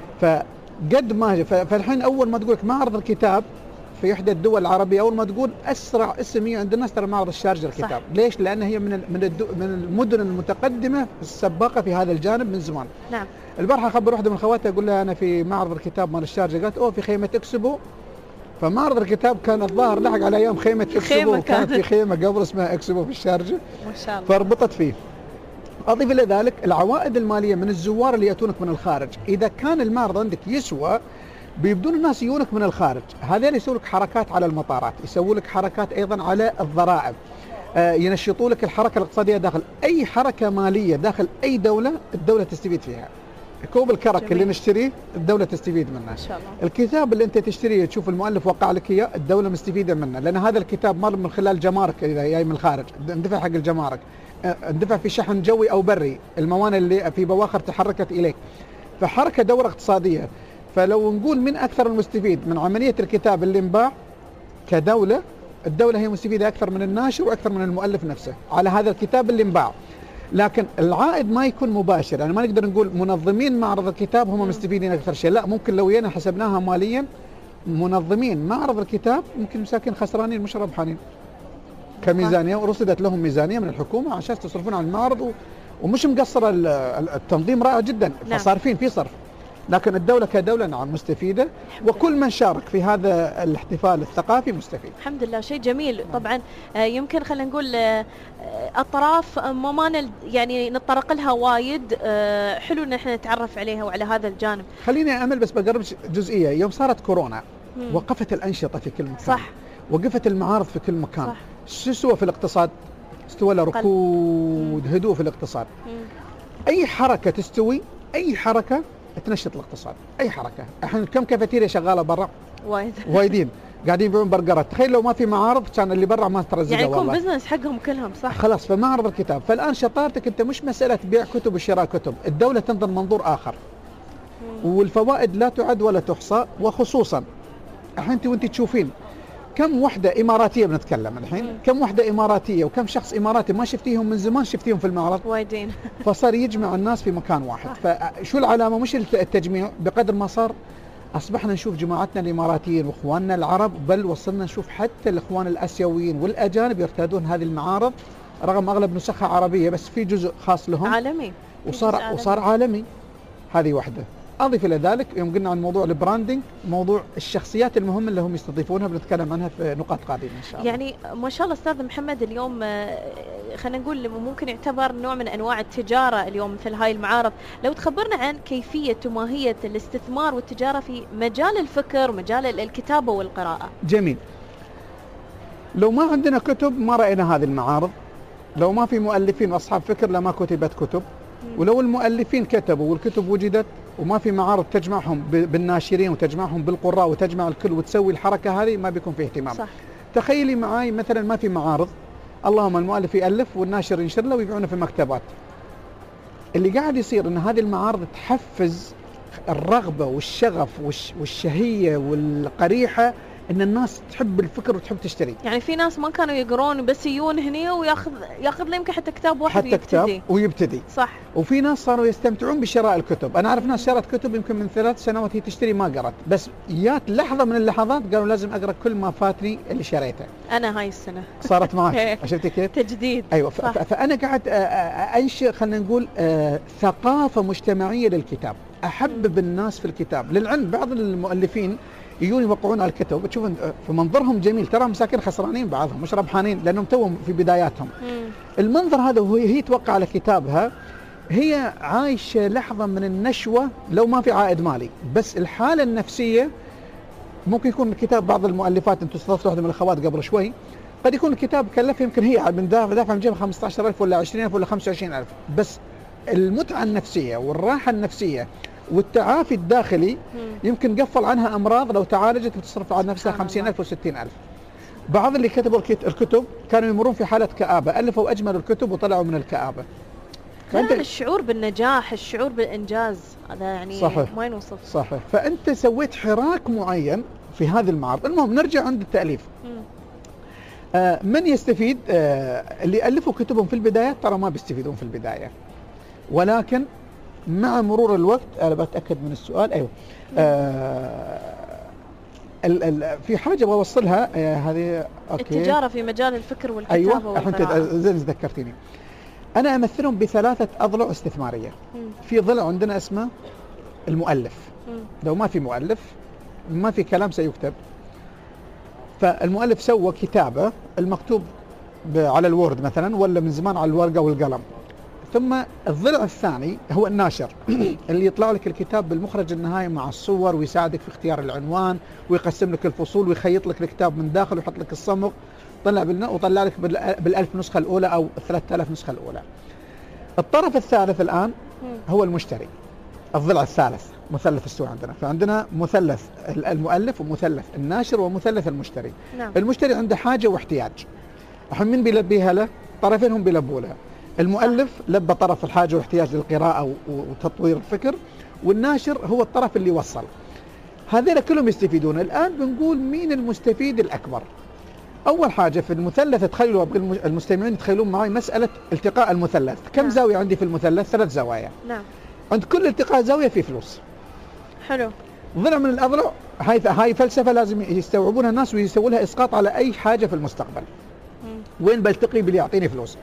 فقد ما فالحين أول ما تقولك معرض الكتاب في إحدى الدول العربية، أول ما تقول أسرع اسم عند الناس ترى معرض الشارجة للكتاب. صح. ليش؟ لأن هي من من من المدن المتقدمة السباقة في هذا الجانب من زمان. نعم. البارحة أخبر واحدة من خواتها أقول لها أنا في معرض الكتاب مال الشارجة، قالت أوه في خيمة إكسبو. فمعرض الكتاب كان الظاهر لحق على أيام خيمة إكسبو، وكانت في خيمة قبل اسمها إكسبو في الشارجة، ما شاء الله، فربطت فيه. أضيف إلى ذلك العوائد المالية من الزوار اللي يأتونك من الخارج. إذا كان المعرض عندك يسوى، بيبدون الناس يجونك من الخارج، هذول يسووا لك حركات على المطارات، يسووا لك حركات أيضا على الضرائب، آه ينشطوا لك الحركة الاقتصادية داخل أي حركة مالية داخل أي دولة، الدولة تستفيد فيها. كوب الكرك جميل. اللي نشتريه الدولة تستفيد منه. ما شاء الله. الكتاب اللي أنت تشتريه تشوف المؤلف وقع لك إياه، الدولة مستفيدة منه، لأن هذا الكتاب مر من خلال جمارك إذا جاي من الخارج، اندفع حق الجمارك، اندفع في شحن جوي أو بري، الموانئ اللي في بواخر تحركت إليك، فحركة دورة اقتصادية. فلو نقول من أكثر المستفيد من عملية الكتاب اللي انباع كدولة، الدولة هي مستفيدة أكثر من الناشر وأكثر من المؤلف نفسه على هذا الكتاب اللي انباع. لكن العائد ما يكون مباشر، يعني ما نقدر نقول منظمين معرض الكتاب هم مستفيدين أكثر شيء، لا، ممكن لو جينا حسبناها ماليا منظمين معرض الكتاب يمكن مساكين خسرانين مش ربحانين كميزانية، ورصدت لهم ميزانية من الحكومة عشان تصرفون على المعرض، ومش مقصر التنظيم رائع جدا. نعم. فصارفين في صرف، لكن الدولة كدولة نعم مستفيدة، وكل من شارك في هذا الاحتفال الثقافي مستفيد. الحمد لله، شيء جميل. طبعا يمكن خلينا نقول أطراف ما ما يعني نتطرق لها وايد، حلو ان احنا نتعرف عليها وعلى هذا الجانب. خليني أمل بس بقرب جزئية. يوم صارت كورونا مم. وقفت الأنشطة في كل مكان. صح. وقفت المعارض في كل مكان. صح. شو سوى في الاقتصاد؟ استوى له ركود، هدوء في الاقتصاد. مم. أي حركة تستوي، أي حركة تنشط الاقتصاد، أي حركة. الحين كم كافيتيريا شغالة برا؟ وايد وايدين قاعدين يبيعون برجرات. تخيل لو ما في معارض كان اللي برا ما ترزقوا يعني يكون بزنس حقهم كلهم. صح. خلاص، فمعرض الكتاب. فالآن شطارتك أنت مش مسألة بيع كتب وشراء كتب، الدولة تنظر منظور آخر. مم. والفوائد لا تعد ولا تحصى، وخصوصا الحين أنت وأنت تشوفين كم وحدة إماراتية بنتكلم الحين، مم. كم وحدة إماراتية وكم شخص إماراتي ما شفتيهم من زمان شفتيهم في المعرض وايدين. فصار يجمع الناس في مكان واحد. فشو العلامة؟ مش التجميع بقدر ما صار أصبحنا نشوف جماعتنا الإماراتيين وإخواننا العرب، بل وصلنا نشوف حتى الإخوان الآسيويين والأجانب يرتادون هذه المعارض، رغم أغلب نسخها عربية بس في جزء خاص لهم عالمي، وصار عالمي. وصار عالمي. هذه واحدة. أضيف إلى ذلك يوم قلنا عن موضوع البراندنج، موضوع الشخصيات المهمة اللي هم يستضيفونها بنتكلم عنها في نقاط قادمة إن شاء الله. يعني ما شاء الله أستاذ محمد، اليوم خلينا نقول ممكن يعتبر نوع من أنواع التجارة اليوم مثل هاي المعارض. لو تخبرنا عن كيفية وماهية الاستثمار والتجارة في مجال الفكر ومجال الكتابة والقراءة. جميل. لو ما عندنا كتب ما رأينا هذه المعارض، لو ما في مؤلفين وأصحاب فكر لما كتبت كتب، ولو المؤلفين كتبوا والكتب وجدت وما في معارض تجمعهم بالناشرين وتجمعهم بالقراء وتجمع الكل وتسوي الحركة هذه، ما بيكون في اهتمام. صح. تخيلي معاي مثلا ما في معارض، اللهم المؤلف يألف والناشر ينشر له ويبيعونه في المكتبات. اللي قاعد يصير ان هذه المعارض تحفز الرغبة والشغف والشهية والقريحة ان الناس تحب الفكر وتحب تشتري. يعني في ناس ما كانوا يقرون بس يجون هنا وياخذ ياخذ له يمكن حتى كتاب واحد حتى ويبتدي. كتاب ويبتدي. صح. وفي ناس صاروا يستمتعون بشراء الكتب. انا اعرف ناس شرت كتب يمكن من ثلاث سنوات هي تشتري ما قرأت، بس جات لحظه من اللحظات قالوا لازم اقرا كل ما فاتني اللي شريته. انا هاي السنه صارت معك. شفتي كيف؟ تجديد. ايوه. فانا قاعد انشئ خلينا نقول آه ثقافه مجتمعيه للكتاب، احبب الناس في الكتاب. للعلم بعض المؤلفين يجون يوقعون على الكتب وتشوف في منظرهم جميل، ترى مساكين خسرانين بعضهم مش ربحانين لانهم توهم في بداياتهم. مم. المنظر هذا وهي توقع على كتابها هي عايشه لحظه من النشوه لو ما في عائد مالي، بس الحاله النفسيه ممكن يكون الكتاب. بعض المؤلفات انتم استضفتوا واحده من الاخوات قبل شوي، قد يكون الكتاب كلف يمكن هي من دافع دافع من جيبها خمسة عشر ألف ولا عشرين ألف ولا خمسة وعشرين ألف، بس المتعه النفسيه والراحه النفسيه والتعافي الداخلي يمكن قفل عنها أمراض لو تعالجت وتصرف على نفسها خمسين ألف وستين ألف. بعض اللي كتبوا الكتب كانوا يمرون في حالة كآبة، ألفوا أجمل الكتب وطلعوا من الكآبة. فأنت الشعور بالنجاح، الشعور بالإنجاز هذا يعني صحيح. ما ينوصف. صحيح. فأنت سويت حراك معين في هذه المعرض. المهم نرجع عند التأليف. آه من يستفيد؟ آه اللي ألفوا كتبهم في البداية ترى ما بيستفيدون في البداية، ولكن مع مرور الوقت أنا بتأكد من السؤال. أيوة. آه ال ال في حاجة بوصلها آه هذه. أوكي. التجارة في مجال الفكر والكتابة. أيوة. والقراءة. زين ذكرتيني. أنا أمثلهم بثلاثة أضلع استثمارية. مم. في ضلع عندنا اسمه المؤلف. مم. لو ما في مؤلف ما في كلام سيكتب. فالمؤلف سوى كتابة المكتوب على الوورد مثلا ولا من زمان على الورقة والقلم. ثم الضلع الثاني هو الناشر اللي يطلع لك الكتاب بالمخرج النهائي مع الصور ويساعدك في اختيار العنوان ويقسم لك الفصول ويخيط لك الكتاب من داخل ويحط لك الصمغ طلع بالنا وطلع لك بالألف نسخة الأولى أو الثلاثة آلاف نسخة الأولى. الطرف الثالث الآن هو المشتري، الضلع الثالث مثلث السوق عندنا. فعندنا مثلث المؤلف ومثلث الناشر ومثلث المشتري. نعم. المشتري عنده حاجة واحتياج، الحين مين بيلبيها له؟ طرفين هم بيلبوا لها. المؤلف لبى طرف الحاجة والاحتياج للقراءة وتطوير الفكر، والناشر هو الطرف اللي وصل. هذين كلهم يستفيدون. الآن بنقول مين المستفيد الأكبر. أول حاجة في المثلث تخيلوا المستمعين يتخيلون معي مسألة التقاء المثلث. كم نعم. زاوية عندي في المثلث؟ ثلاث زوايا. نعم. عند كل التقاء زاوية في فلوس. حلو. ضلع من الأضلع هاي هاي فلسفة لازم يستوعبونها الناس ويسووا لها إسقاط على أي حاجة في المستقبل. مم. وين بلتقي باللي يعطيني فلوس.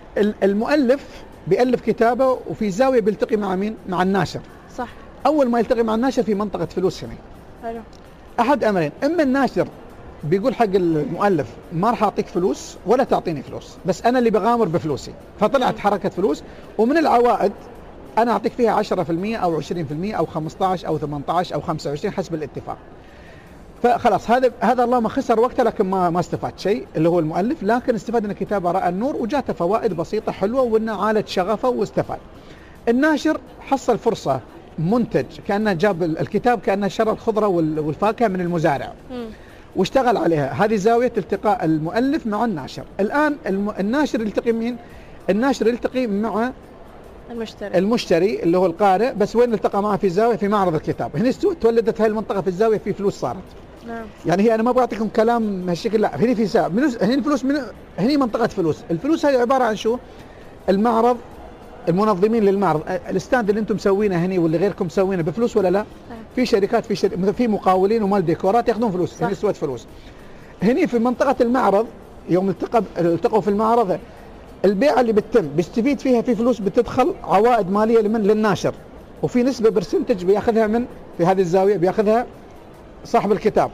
المؤلف بيألف كتابه وفي زاوية بيلتقي مع مين؟ مع الناشر. صح. أول ما يلتقي مع الناشر في منطقة فلوس هنا. حلو. أحد أمرين، إما الناشر بيقول حق المؤلف ما راح أعطيك فلوس ولا تعطيني فلوس، بس أنا اللي بغامر بفلوسي، فطلعت حركة فلوس ومن العوائد أنا أعطيك فيها عشرة في المية أو عشرين في المية أو خمسة عشر أو ثمانية عشر أو خمسة وعشرين حسب الاتفاق. فخلاص هذا هذا الله ما خسر وقته لكن ما ما استفاد شيء اللي هو المؤلف، لكن استفاد ان كتابه راى النور وجاته فوائد بسيطه حلوه وانه عالج شغفه واستفاد. الناشر حصل فرصه منتج كانه جاب الكتاب كانه شرى الخضره والفاكهه من المزارع. م. واشتغل عليها. هذه زاويه التقاء المؤلف مع الناشر. الان الم... الناشر يلتقي مين؟ الناشر يلتقي مع المشتري. المشتري اللي هو القارئ، بس وين التقى معه؟ في زاويه في معرض الكتاب. هنا تولدت هاي المنطقه في الزاويه في فلوس صارت. نعم. يعني هي انا ما بعطيكم كلام بهالشكل، لا هنا في ساعه هنا الفلوس من هنا منطقه فلوس. الفلوس هي عباره عن شو؟ المعرض، المنظمين للمعرض، الستاند اللي انتم مسوينه هنا واللي غيركم مسوينه بفلوس ولا لا؟ نعم. في شركات في شر... في مقاولين ومال ديكورات ياخذون فلوس. هنا سوت فلوس. هنا في منطقه المعرض يوم التقى التقوا في المعرض البيعه اللي بتتم بيستفيد فيها في فلوس بتدخل عوائد ماليه لمن؟ للناشر، وفي نسبه برسنتج بياخذها من في هذه الزاويه بياخذها صاحب الكتاب.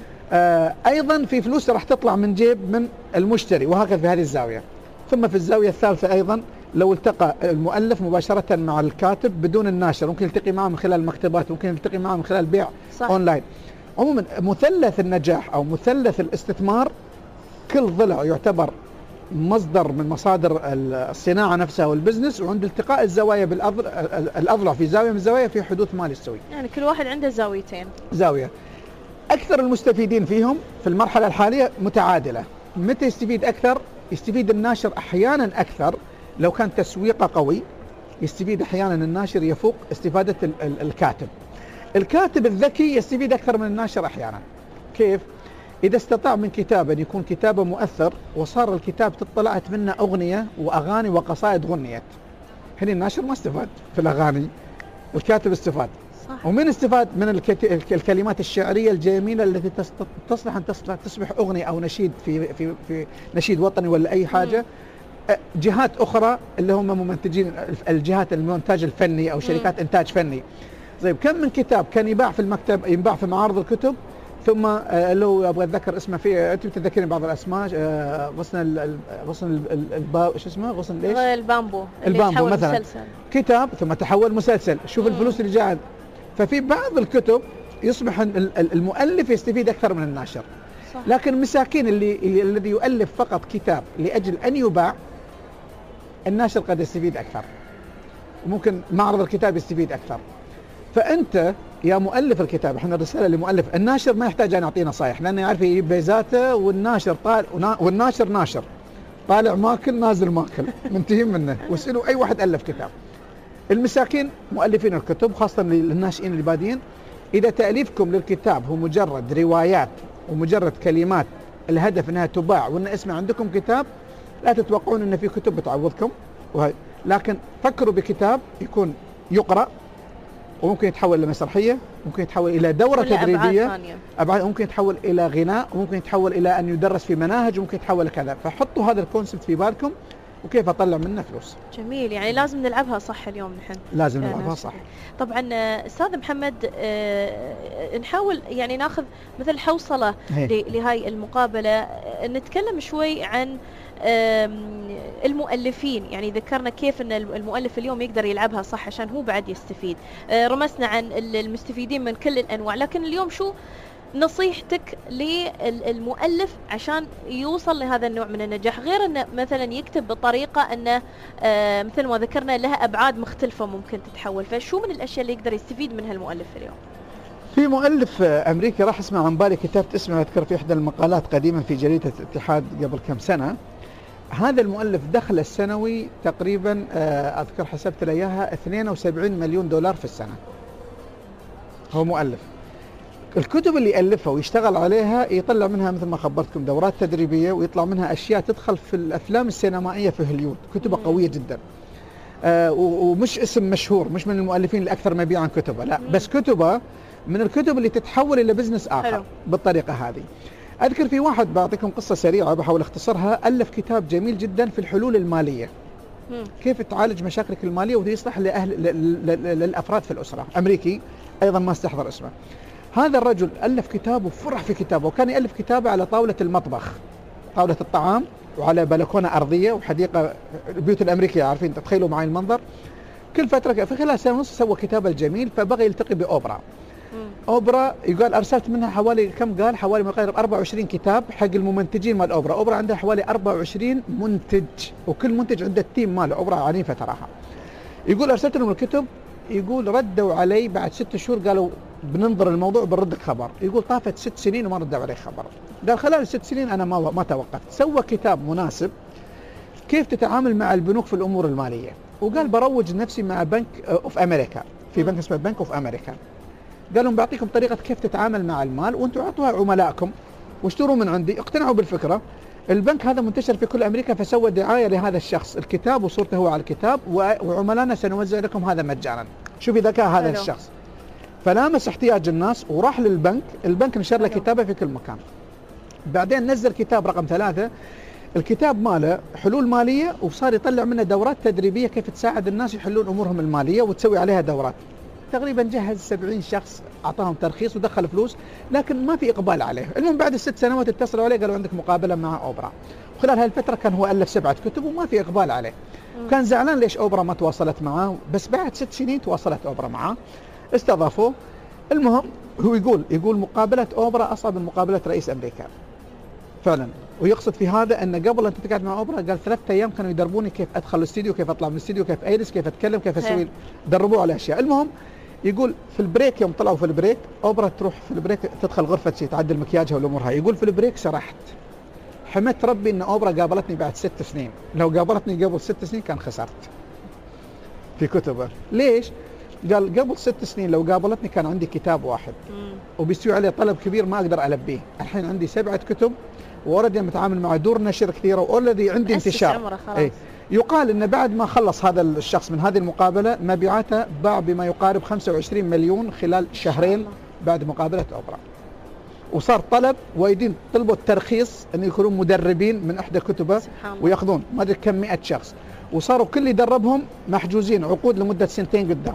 آه ايضا في فلوس راح تطلع من جيب من المشتري وهكذا في هذه الزاويه. ثم في الزاويه الثالثه ايضا لو التقى المؤلف مباشره مع الكاتب بدون الناشر، ممكن يلتقي معه من خلال المكتبات، ممكن يلتقي معه من خلال بيع صح. اونلاين. عموما مثلث النجاح او مثلث الاستثمار كل ضلع يعتبر مصدر من مصادر الصناعه نفسها والبزنس، وعند التقاء الزوايا بالاضلع في زاويه من الزوايا في حدوث مال يستوي. يعني كل واحد عنده زاويتين. زاويه. اكثر المستفيدين فيهم في المرحله الحاليه متعادله. متى يستفيد اكثر؟ يستفيد الناشر احيانا اكثر لو كان تسويقه قوي، يستفيد احيانا الناشر يفوق استفاده ال ال الكاتب. الكاتب الذكي يستفيد اكثر من الناشر احيانا. كيف؟ إذا استطاع من كتاب أن يكون كتابه مؤثر وصار الكتاب تطلعت منه أغنية وأغاني وقصائد غنيت، هنا الناشر ما استفاد في الأغاني، الكاتب استفاد. صح. ومن استفاد من الكت... الكلمات الشعرية الجميلة التي تصلح أن تصبح أغنية أو نشيد في في في نشيد وطني ولا أي حاجة. مم. جهات أخرى اللي هم ممنتجين، الجهات المونتاج الفني أو شركات مم. إنتاج فني. طيب كم من كتاب كان يباع في المكتب، يباع في معارض الكتب، ثم لو ابغى اتذكر اسمه، في انت بتتذكرين بعض الاسماء، غصن غصن البا شو اسمه غصن ليش البامبو البامبو مثلا مسلسل. كتاب ثم تحول مسلسل، شوف مم. الفلوس اللي جاءت. ففي بعض الكتب يصبح المؤلف يستفيد اكثر من الناشر. صح. لكن المساكين اللي, اللي الذي يؤلف فقط كتاب لاجل ان يباع، الناشر قد يستفيد اكثر، وممكن معرض الكتاب يستفيد اكثر. فأنت يا مؤلف الكتاب، احنا الرسالة لمؤلف، الناشر ما يحتاج أن يعطيه نصايح، لأنه يعرف يجيب بيزاته، والناشر طالع والناشر ناشر طالع ماكل نازل ماكل منتهين منه. واسألوا أي واحد ألف كتاب. المساكين مؤلفين الكتب خاصة للناشئين اللي بادين، إذا تأليفكم للكتاب هو مجرد روايات ومجرد كلمات الهدف أنها تباع وأن اسمه عندكم كتاب، لا تتوقعون أن في كتب بتعوضكم. لكن فكروا بكتاب يكون يقرأ، وممكن يتحول إلى مسرحية، ممكن يتحول إلى دورة تدريبية، أبعاد ممكن يتحول إلى غناء، وممكن يتحول إلى أن يدرس في مناهج، وممكن يتحول كذا. فحطوا هذا الكونسبت في بالكم وكيف أطلع منه فلوس. جميل، يعني لازم نلعبها صح اليوم نحن. لازم نلعبها صح. طبعا أستاذ محمد، أه نحاول يعني ناخذ مثل حوصلة لهاي المقابلة، نتكلم شوي عن المؤلفين. يعني ذكرنا كيف ان المؤلف اليوم يقدر يلعبها صح عشان هو بعد يستفيد، رمسنا عن المستفيدين من كل الانواع، لكن اليوم شو نصيحتك للمؤلف عشان يوصل لهذا النوع من النجاح، غير انه مثلا يكتب بطريقة انه مثل ما ذكرنا لها ابعاد مختلفة ممكن تتحول، فشو من الاشياء اللي يقدر يستفيد منها المؤلف اليوم؟ في مؤلف امريكي راح اسمه عن بالي، كتبت اسمه اذكر في احدى المقالات قديما في جريدة الاتحاد قبل كم سنة. هذا المؤلف دخل السنوي تقريبا اذكر حسبت له اياها اثنين وسبعين مليون دولار في السنة. هو مؤلف. الكتب اللي يألفها ويشتغل عليها يطلع منها مثل ما خبرتكم دورات تدريبية، ويطلع منها اشياء تدخل في الافلام السينمائية في هوليوود. كتبه قوية جدا. آه ومش اسم مشهور، مش من المؤلفين اللي اكثر مبيعا كتبه، لا، بس كتبه من الكتب اللي تتحول الى بزنس اخر. حلو. بالطريقة هذه. أذكر في واحد، بعطيكم قصة سريعة بحاول اختصرها، ألف كتاب جميل جدا في الحلول المالية. مم. كيف تعالج مشاكلك المالية وتصلح لأهل للأفراد في الأسرة. أمريكي أيضا ما استحضر اسمه. هذا الرجل ألف كتاب وفرح في كتابه، وكان يألف كتابه على طاولة المطبخ، طاولة الطعام، وعلى بلكونة أرضية وحديقة. البيوت الأمريكية عارفين، تتخيلوا معي المنظر. كل فترة في خلال سنة ونص سوى كتابه الجميل، فبغى يلتقي بأوبرا. أوبرا يقال أرسلت منها حوالي كم قال حوالي ما يقارب أربعة وعشرين كتاب حق الممنتجين مال أوبرا. أوبرا عندها حوالي أربعة وعشرين منتج، وكل منتج عنده التيم ماله. أوبرا عنيفة تراها. يقول أرسلت لهم الكتب، يقول ردوا علي بعد ست شهور قالوا بننظر الموضوع بنردك خبر. يقول طافت ست سنين وما ردوا علي خبر. قال خلال الست سنين أنا ما ما توقفت. سوى كتاب مناسب كيف تتعامل مع البنوك في الأمور المالية، وقال بروج نفسي مع بنك أوف أمريكا، في بنك اسمه بنك أوف أمريكا. قال لهم بعطيكم طريقة كيف تتعامل مع المال، وانتم اعطوها عملائكم واشتروا من عندي. اقتنعوا بالفكرة. البنك هذا منتشر في كل أمريكا، فسوى دعاية لهذا الشخص، الكتاب وصورته هو على الكتاب، وعملائنا سنوزع لكم هذا مجانا. شوفي ذكاء هذا حلو. الشخص فلامس احتياج الناس وراح للبنك، البنك نشر له كتابه في كل مكان. بعدين نزل كتاب رقم ثلاثة، الكتاب ماله حلول مالية، وصار يطلع منه دورات تدريبية كيف تساعد الناس يحلون أمورهم المالية وتسوي عليها دورات. تقريبا جهز سبعين شخص، أعطاهم ترخيص ودخل فلوس، لكن ما في إقبال عليه. المهم بعد الست سنوات اتصلوا عليه قالوا عندك مقابلة مع أوبرا. وخلال هالفترة كان هو ألف سبعة كتب وما في إقبال عليه. كان زعلان ليش أوبرا ما تواصلت معاه، بس بعد ست سنين تواصلت أوبرا معاه، استضافوه. المهم هو يقول يقول مقابلة أوبرا أصعب من مقابلة رئيس أمريكا فعلا. ويقصد في هذا أن قبل أن تقعد مع أوبرا قال ثلاثة أيام كانوا يدربوني كيف أدخل الاستديو، كيف أطلع من الاستديو، كيف أجلس، كيف أتكلم، كيف أسوي، دربوه على أشياء. المهم يقول في البريك يوم طلعوا في البريك، أوبرا تروح في البريك تدخل غرفة شيء تعدل مكياجها والأمور هاي. يقول في البريك سرحت، حمدت ربي أن أوبرا قابلتني بعد ست سنين، لو قابلتني قبل ست سنين كان خسرت في كتبه. ليش؟ قال قبل ست سنين لو قابلتني كان عندي كتاب واحد وبيستوي عليه طلب كبير ما أقدر ألبيه. الحين عندي سبعة كتب وأوردي متعامل مع دور نشر كثيرة وأوردي عندي انتشار. أي. يقال أن بعد ما خلص هذا الشخص من هذه المقابلة مبيعاته باع بما يقارب خمسة وعشرين مليون خلال شهرين بعد مقابلة أوبرا. وصار طلب وايدين طلبوا الترخيص أن يكونوا مدربين من إحدى كتبه ويأخذون ما أدري كم مئة شخص، وصاروا كل يدربهم محجوزين عقود لمدة سنتين قدام.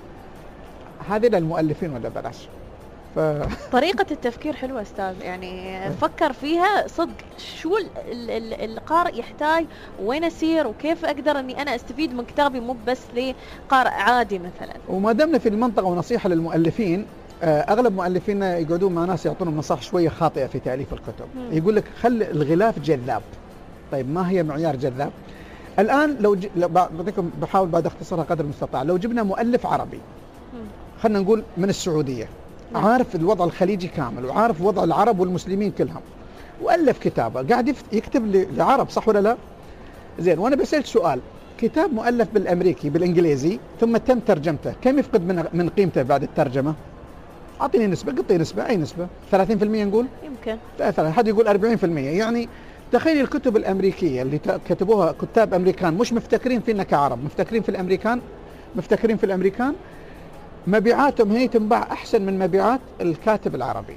هذه للمؤلفين ولا بلاش؟ ف... طريقة التفكير حلوة أستاذ، يعني فكر فيها صدق. شو القارئ يحتاج وين أسير وكيف أقدر أني أنا أستفيد من كتابي مو بس لقارئ عادي مثلا. وما دمنا في المنطقة ونصيحة للمؤلفين، أغلب مؤلفينا يقعدون مع ناس يعطونهم نصائح شوية خاطئة في تأليف الكتب. مم. يقول لك خلي الغلاف جذاب. طيب ما هي معيار جذاب؟ الآن لو, ج... لو بعطيكم بحاول بعد اختصارها قدر المستطاع، لو جبنا مؤلف عربي خلنا نقول من السعودية، مم. عارف الوضع الخليجي كامل وعارف وضع العرب والمسلمين كلهم، وألف كتابه قاعد يكتب لعرب، صح ولا لا؟ زين، وأنا بسألك سؤال، كتاب مؤلف بالأمريكي بالإنجليزي ثم تم ترجمته، كم يفقد من من قيمته بعد الترجمة؟ أعطيني نسبة، قطي نسبة، أي نسبة؟ ثلاثين بالمئة نقول؟ يمكن. حد يقول أربعين بالمئة، يعني تخيل الكتب الأمريكية اللي كتبوها كتاب أمريكان مش مفتكرين فينا كعرب، مفتكرين في الأمريكان، مفتكرين في الأمريكان، مبيعاتهم هي تنباع أحسن من مبيعات الكاتب العربي،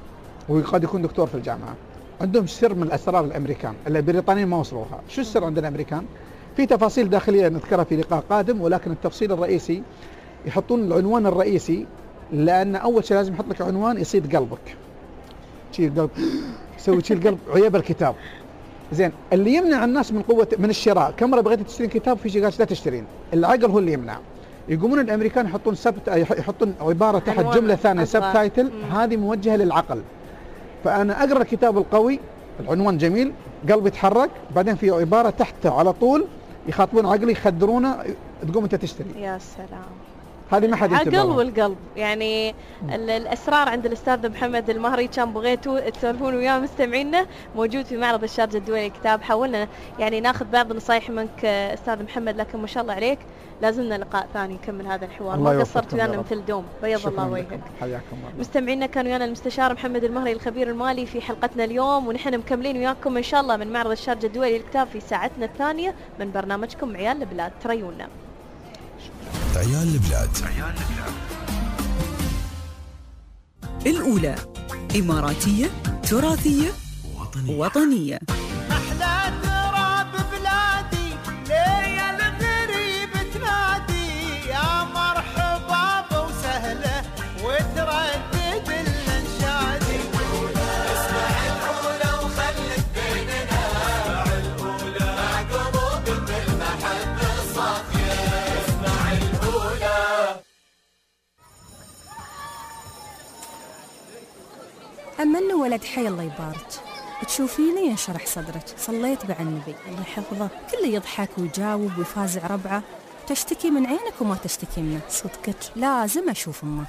وقد يكون دكتور في الجامعة. عندهم سر من الأسرار الأمريكان اللي البريطانيين ما وصلوها. شو السر عند الأمريكان؟ في تفاصيل داخلية نذكرها في لقاء قادم، ولكن التفصيل الرئيسي يحطون العنوان الرئيسي، لأن أول شيء لازم يحط لك عنوان يصيد قلبك. شيل قلب، سوي شيل قلب عيب الكتاب. زين، اللي يمنع الناس من قوة من الشراء، كم مرة بغيت تشترين كتاب في شيء قال لا تشترين، العقل هو اللي يمنع. يقومون الأمريكان يحطون سبت يحطون عبارة تحت جملة ثانية سب تايتل، هذه موجهة للعقل. فأنا أقرأ الكتاب القوي، العنوان جميل، قلبي يتحرك، بعدين في عبارة تحته على طول يخاطبون عقلي يخدرونه، تقوم أنت تشتري. يا سلام، هذه ما حد ينتبه. عقل والقلب، يعني الأسرار عند الأستاذ محمد المهري. كان بغيتوا تسولفون وياه مستمعينا، موجود في معرض الشارجة الدولي للكتاب. حاولنا يعني ناخذ بعض النصائح منك أستاذ محمد، لكن ما شاء الله عليك لازلنا لقاء ثاني نكمل هذا الحوار، ما قصرت ويانا مثل دوم. بيض الله وجهك. حياكم الله. مستمعينا كان ويانا المستشار محمد المهري الخبير المالي في حلقتنا اليوم، ونحن مكملين وياكم إن شاء الله من معرض الشارجة الدولي للكتاب في ساعتنا الثانية من برنامجكم عيال البلاد. تريونا عيال البلاد. الأولى إماراتية، تراثية، وطنية, وطنية. أحلى تراب بلادي ليا الغريب تنادي، يا مرحبا وسهلة وتردد الانشادي. اسمع الأولى وخلك بيننا، اسمع الأولى مع قلوب بالمحبة الصافية. اسمع الأولى. أما إنه ولد حي الله يبارك، تشوفيني ينشرح صدرك، صليت مع النبي الله يحفظه، كله يضحك ويجاوب ويفازع ربعه، تشتكي من عينك وما تشتكي منه. صدقك لازم أشوف أمه.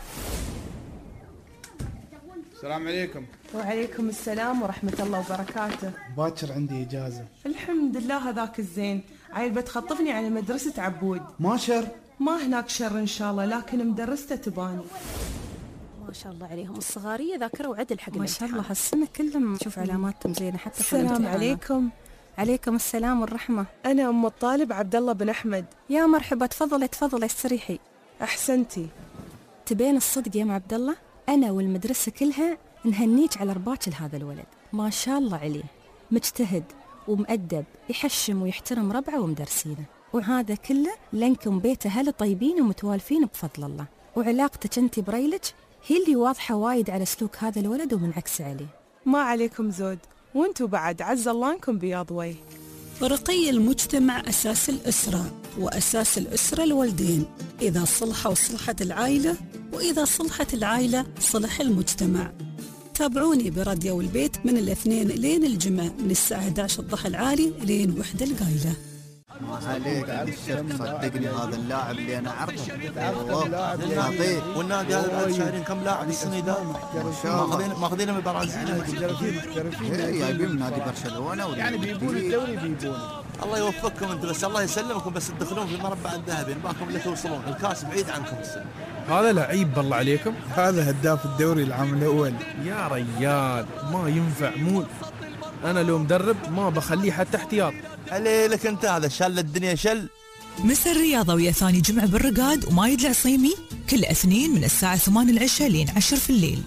السلام عليكم. وعليكم السلام ورحمة الله وبركاته. باكر عندي إجازة. الحمد لله هذاك الزين. عيل بتخطفني على مدرسة عبود. ما شر؟ ما هناك شر إن شاء الله، لكن مدرسته تباني. ما شاء الله عليهم الصغارية ذاكرة وعدل حق ما شاء الله هالسنة كلهم نشوف علاماتهم زينة حتى في الامتحانات. السلام عليكم. عليكم السلام والرحمة. أنا أم الطالب عبد الله بن أحمد. يا مرحبا، تفضلي تفضلي استريحي. أحسنتي. تبين الصدق يا ام عبد الله، أنا والمدرسة كلها نهنيك على رباك لهذا الولد، ما شاء الله عليه، مجتهد ومؤدب، يحشم ويحترم ربعه ومدرسينه، وهذا كله لأنكم بيت أهل طيبين ومتوالفين بفضل الله، وعلاقتك أنت بريلك هي اللي واضحة وايد على سلوك هذا الولد ومنعكس عليه. ما عليكم زود، وانتوا بعد عز الله انكم بياض وجه. رقي المجتمع أساس الأسرة، وأساس الأسرة الوالدين، إذا صلحوا صلحت العائلة، وإذا صلحت العائلة صلح المجتمع. تابعوني براديو البيت من الاثنين لين الجمعة من الساعة إحدى عشر الضحى العالي لين وحدة القايلة. ما عليك الشرف، صدقني هذا اللاعب اللي انا اعرفه والله. والنادي هذا شاهرين كم لاعب السنه ذا ماخذين ماخذين من البرازيل، جايبين من نادي برشلونه يعني بيبون الدوري بيبون الله يوفقكم انتم، بس الله يسلمكم، بس تدخلون في المربع الذهبي، نباكم اللي توصلون، الكاس بعيد عنكم السنة. هذا لعيب بالله عليكم، هذا هداف الدوري العام الأول. يا ريال ما ينفع، مو أنا لو مدرب ما بخليه حتى احتياط. عليك انت، هذا شل الدنيا شل. مس الرياضة ويا ثاني جمعة بالرقاد ومايد العصيمي كل اثنين من الساعة ثمانية العشاء لين عشر في الليل.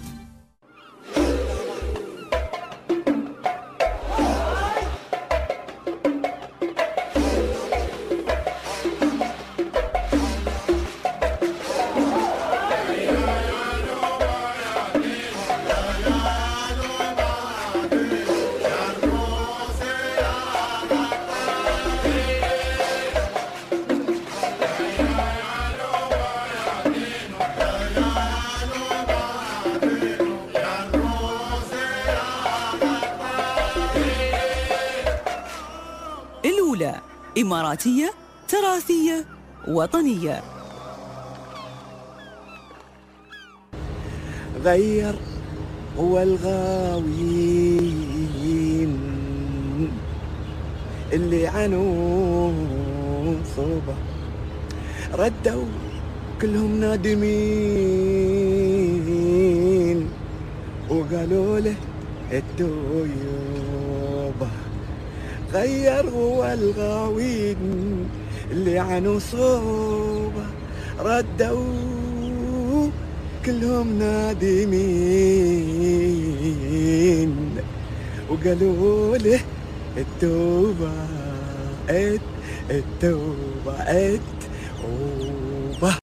الأولى إماراتية تراثية وطنية. غير هو الغاويين اللي عنوا صوبة ردوا كلهم نادمين وقالوا له التويوبة. غير هو الغاوين اللي عنوا صوبة ردوا كلهم نادمين وقالوا له التوبة ات التوبة ات توبة.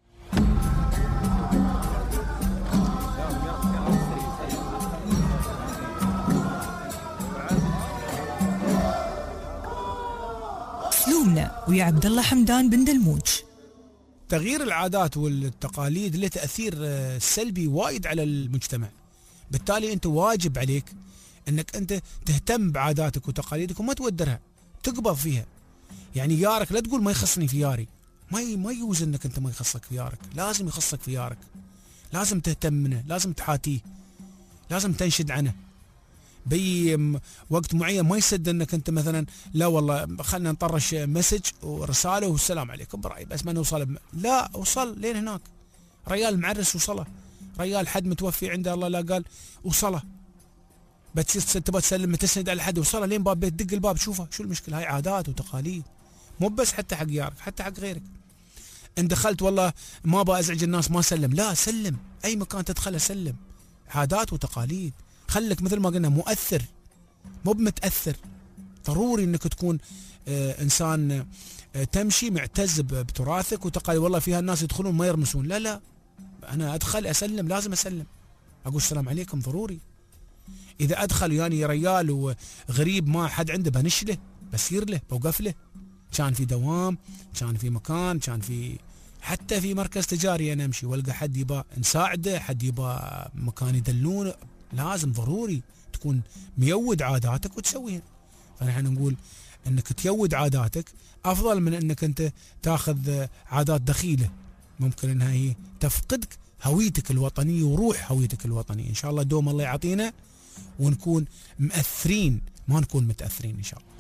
سلومنا ويا عبد الله حمدان بن دلموج. تغيير العادات والتقاليد له تأثير سلبي وايد على المجتمع، بالتالي انت واجب عليك انك انت تهتم بعاداتك وتقاليدك وما تودرها، تقبض فيها. يعني يارك لا تقول ما يخصني في ياري، ما ما يجوز انك انت ما يخصك في يارك، لازم يخصك في يارك، لازم تهتم منه، لازم تحاتيه، لازم تنشد عنه. بي وقت معين ما يسد انك انت مثلا لا والله خلنا نطرش مسج ورساله والسلام عليكم برايي بس ما نوصل بم... لا وصل لين هناك. ريال معرس وصله، ريال حد متوفي عنده الله لا قال وصله، بتصير تبغى تسلم تسند على حد وصله لين باب بيت، دق الباب شوفه شو المشكله. هاي عادات وتقاليد، مو بس حتى حق يارك حتى حق غيرك. ان دخلت والله ما بازعج الناس ما سلم، لا سلم، اي مكان تدخله سلم. عادات وتقاليد، خلك مثل ما قلنا مؤثر مو بمتأثر. ضروري انك تكون آه انسان آه تمشي معتز بتراثك وتقاليد. والله فيها الناس يدخلون ما يرمسون، لا لا انا ادخل اسلم، لازم اسلم، اقول السلام عليكم ضروري. اذا ادخل يعني ريال وغريب ما حد عنده بنش له، بسير له، بوقف له، كان في دوام، كان في مكان، كان في حتى في مركز تجاري انا امشي والقى حد يبا نساعده، حد يبا مكان يدلونه، لازم ضروري تكون ميود عاداتك وتسويها. فنحن نقول انك تيود عاداتك افضل من انك انت تاخذ عادات دخيله ممكن انها هي تفقدك هويتك الوطنيه وروح هويتك الوطنيه. ان شاء الله دوم الله يعطينا ونكون مؤثرين ما نكون متاثرين ان شاء الله.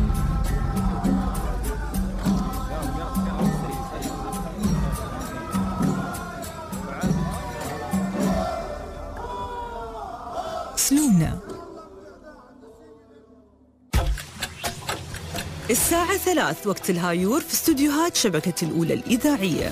سلومنا الساعة ثلاث وقت الهايور في استوديوهات شبكة الأولى الإذاعية.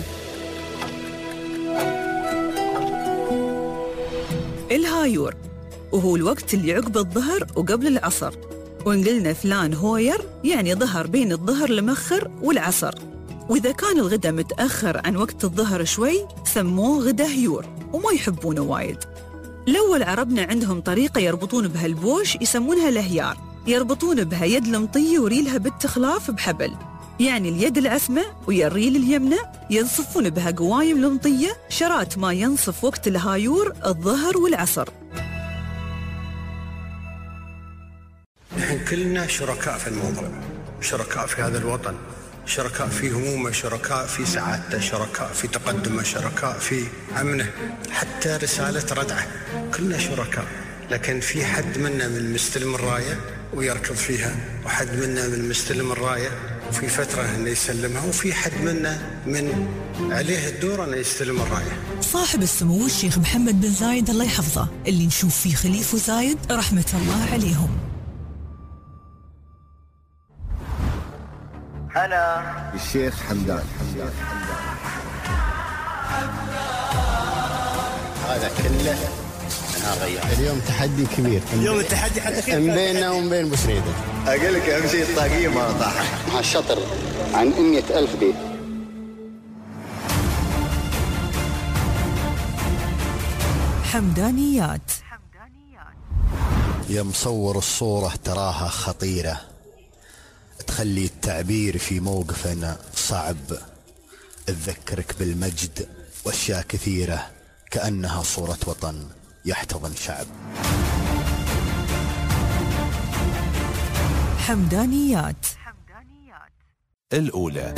الهايور وهو الوقت اللي عقب الظهر وقبل العصر، وإن قلنا فلان هوير يعني ظهر بين الظهر المخر والعصر، وإذا كان الغدا متأخر عن وقت الظهر شوي سموه غدا هيور وما يحبونه وايد. الأول عربنا عندهم طريقة يربطون بها البوش يسمونها الهيار، يربطون بها يد المطية وريلها بالتخلاف بحبل، يعني اليد العثمة ويا الريل اليمنى ينصفون بها قوايم المطية شرات ما ينصف وقت الهايور الظهر والعصر. نحن كلنا شركاء في الموضوع، شركاء في هذا الوطن، شركاء في همومه، شركاء في سعادته، شركاء في تقدمه، شركاء في أمنه، حتى رسالة ردعه كلنا شركاء. لكن في حد منا من مستلم الراية ويركض فيها، وحد منا من مستلم الراية وفي فترة انه يسلمها، وفي حد منا من عليه الدور انه يستلم الراية. صاحب السمو الشيخ محمد بن زايد الله يحفظه، اللي نشوف فيه خليفه زايد رحمة الله عليهم. هلا الشيخ حمدان. هذا كله انا غير. اليوم تحدي كبير، اليوم التحدي حتى بيننا وبين بوسريدة. اقول لك اهم شيء الطاقية ما طاحت. مع الشطر عن مئة ألف بيت. حمدانيات. يا مصور الصورة تراها خطيرة، تخلي التعبير في موقفنا صعب، تذكرك بالمجد واشياء كثيرة، كأنها صورة وطن يحتضن شعب. حمدانيات. الأولى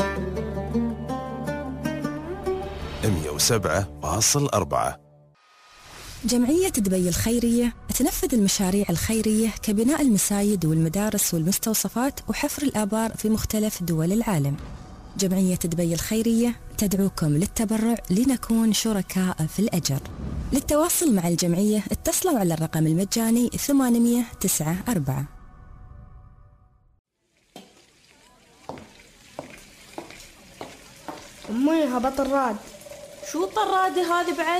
مئة وسبعة فاصلة أربعة. جمعية دبي الخيرية تنفذ المشاريع الخيرية كبناء المساجد والمدارس والمستوصفات وحفر الآبار في مختلف دول العالم. جمعية دبي الخيرية تدعوكم للتبرع لنكون شركاء في الأجر. للتواصل مع الجمعية اتصلوا على الرقم المجاني ثمانمئة وتسعة أربعة. أمي هبط الراد. شو الطرادة هذه بعد؟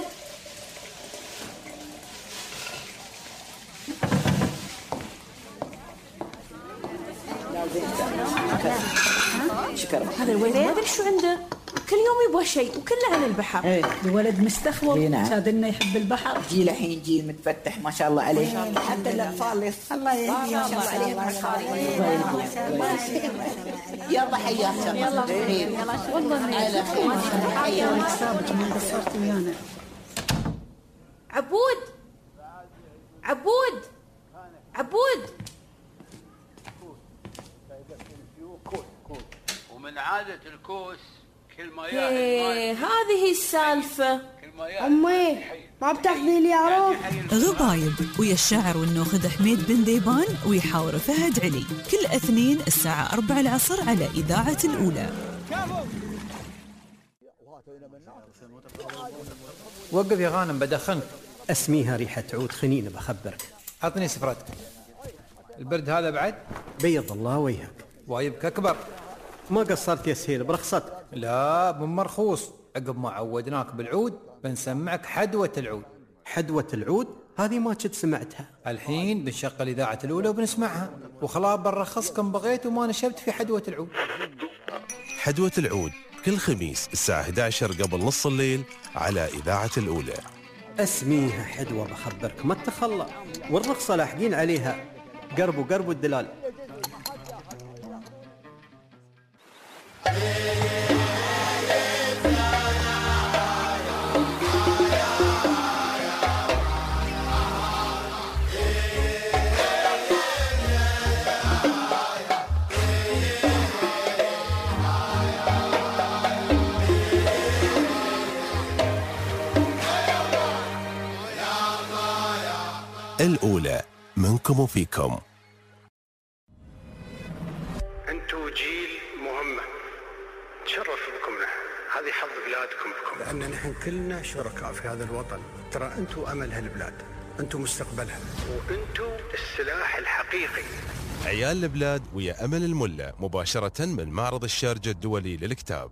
شكرا. هذا الولد ما ادري شو عنده، كل يوم يبغى شيء وكله عن البحر. ايه الولد مستخوض. إيه نعم. شادنا يحب البحر. جيل الحين جيل متفتح ما شاء الله عليه. حتى الاطفال الله يهديهم ما شاء الله عليهم. يلا حياك يلا والله على خير. حياك سابق ما قصرت ويانا. عبود عبود عبود ومن عادة الكوس كل ما ايه هذه السالفة. أمي ما بتاخذي لي عروض. غبايب ويا الشاعر والناخذ حميد بن ديبان ويحاور فهد علي كل اثنين الساعة أربعة العصر على إذاعة الأولى. وقف يا غانم بدخنك. اسميها ريحة عود خنين بخبرك. عطني سفرتك. البرد هذا بعد؟ بيض الله وجهك. وايبك أكبر. ما قصرت يا سهيل برخصتك. لا بمرخوص، عقب ما عودناك بالعود بنسمعك حدوة العود. حدوة العود؟ هذه ما كنت سمعتها. الحين بنشغل إذاعة الأولى وبنسمعها، وخلاص بنرخصكم بغيت وما نشبت في حدوة العود. حدوة العود كل خميس الساعة إحدى عشر قبل نص الليل على إذاعة الأولى. اسميها حدوة بخبرك ما تخلى، والرخصة لاحقين عليها. قرب وقرب الدلال. الأولى منكم وفيكم. أنتوا جيل مهمة، تشرف بكم نحن، هذه حظ بلادكم بكم، لأن نحن كلنا شركاء في هذا الوطن. ترى أنتوا أمل هالبلاد، أنتوا مستقبلها، وأنتوا السلاح الحقيقي. عيال البلاد ويا أمل الملا مباشرة من معرض الشارجة الدولي للكتاب.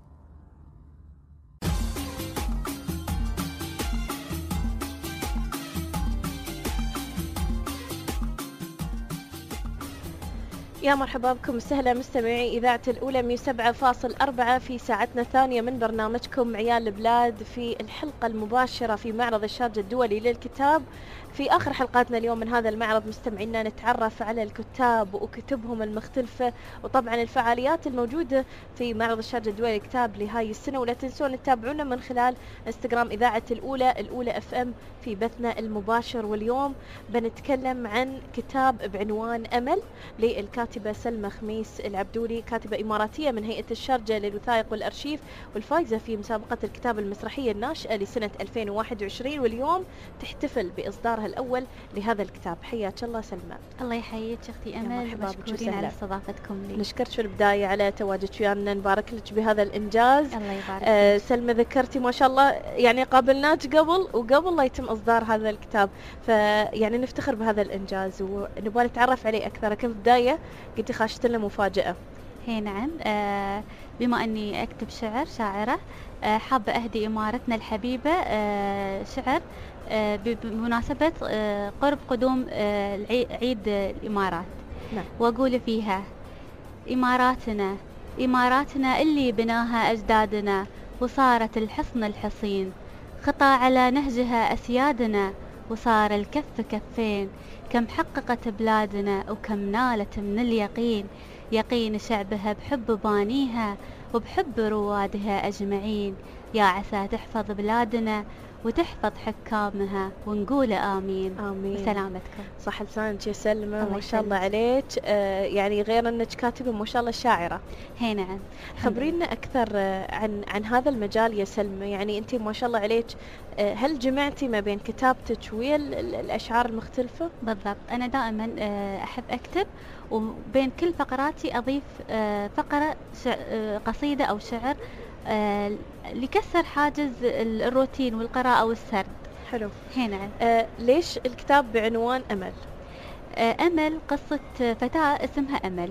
يا مرحبا بكم وسهلا مستمعي إذاعة الأولى مئة وسبعة فاصلة أربعة في ساعتنا الثانية من برنامجكم عيال البلاد في الحلقة المباشرة في معرض الشارجة الدولي للكتاب. في آخر حلقاتنا اليوم من هذا المعرض مستمعينا نتعرف على الكتاب وكتبهم المختلفة، وطبعا الفعاليات الموجودة في معرض الشارجة الدولي للكتاب لهاي السنة. ولا تنسون تتابعونا من خلال انستغرام إذاعة الأولى الأولى اف ام في بثنا المباشر. واليوم بنتكلم عن كتاب بعنوان أمل للكاتب الكاتبة سلمى خميس العبدولي، كاتبة إماراتية من هيئة الشارجة للوثائق والأرشيف، والفائزة في مسابقة الكتاب المسرحية الناشئة لسنة ألفين وواحد وعشرين، واليوم تحتفل بإصدارها الأول لهذا الكتاب. حياك الله سلمى. الله يحييك أختي أمل، مشكورين على استضافتكم لي. نشكرك في البداية على تواجدك ويانا، نبارك لك بهذا الإنجاز. الله يبارك. آه سلمى ذكرتي ما شاء الله يعني قابلناك قبل وقبل لا يتم إصدار هذا الكتاب، فيعني نفتخر بهذا الإنجاز ونبغى نتعرف عليه أكثر. لكن في البداية قلتي خاشت لنا مفاجأة. هي نعم، آه بما أني أكتب شعر شاعرة، آه حابة أهدي إمارتنا الحبيبة آه شعر آه بمناسبة آه قرب قدوم آه عيد الإمارات. نعم. وأقول فيها: إماراتنا إماراتنا اللي بناها أجدادنا، وصارت الحصن الحصين، خطى على نهجها أسيادنا، وصار الكف كفين. كم حققت بلادنا وكم نالت من اليقين، يقين شعبها بحب بانيها وبحب روادها أجمعين. يا عسى تحفظ بلادنا وتحفظ حكامها، ونقول آمين. آمين. بسلامتكم. صح لسانك يا سلمى، ما شاء الله عليك. آه يعني غير أنك كاتبة ما شاء الله شاعرة. هي نعم. خبرينا أكثر آه عن عن هذا المجال يا سلمى. يعني أنت ما شاء الله عليك، آه هل جمعتي ما بين كتابتك ويا الأشعار المختلفة؟ بالضبط. أنا دائما آه أحب أكتب، وبين كل فقراتي أضيف آه فقرة آه قصيدة أو شعر آه لكسر حاجز الروتين والقراءة والسرد. حلو. هنا آه ليش الكتاب بعنوان أمل؟ آه أمل قصة فتاة اسمها أمل،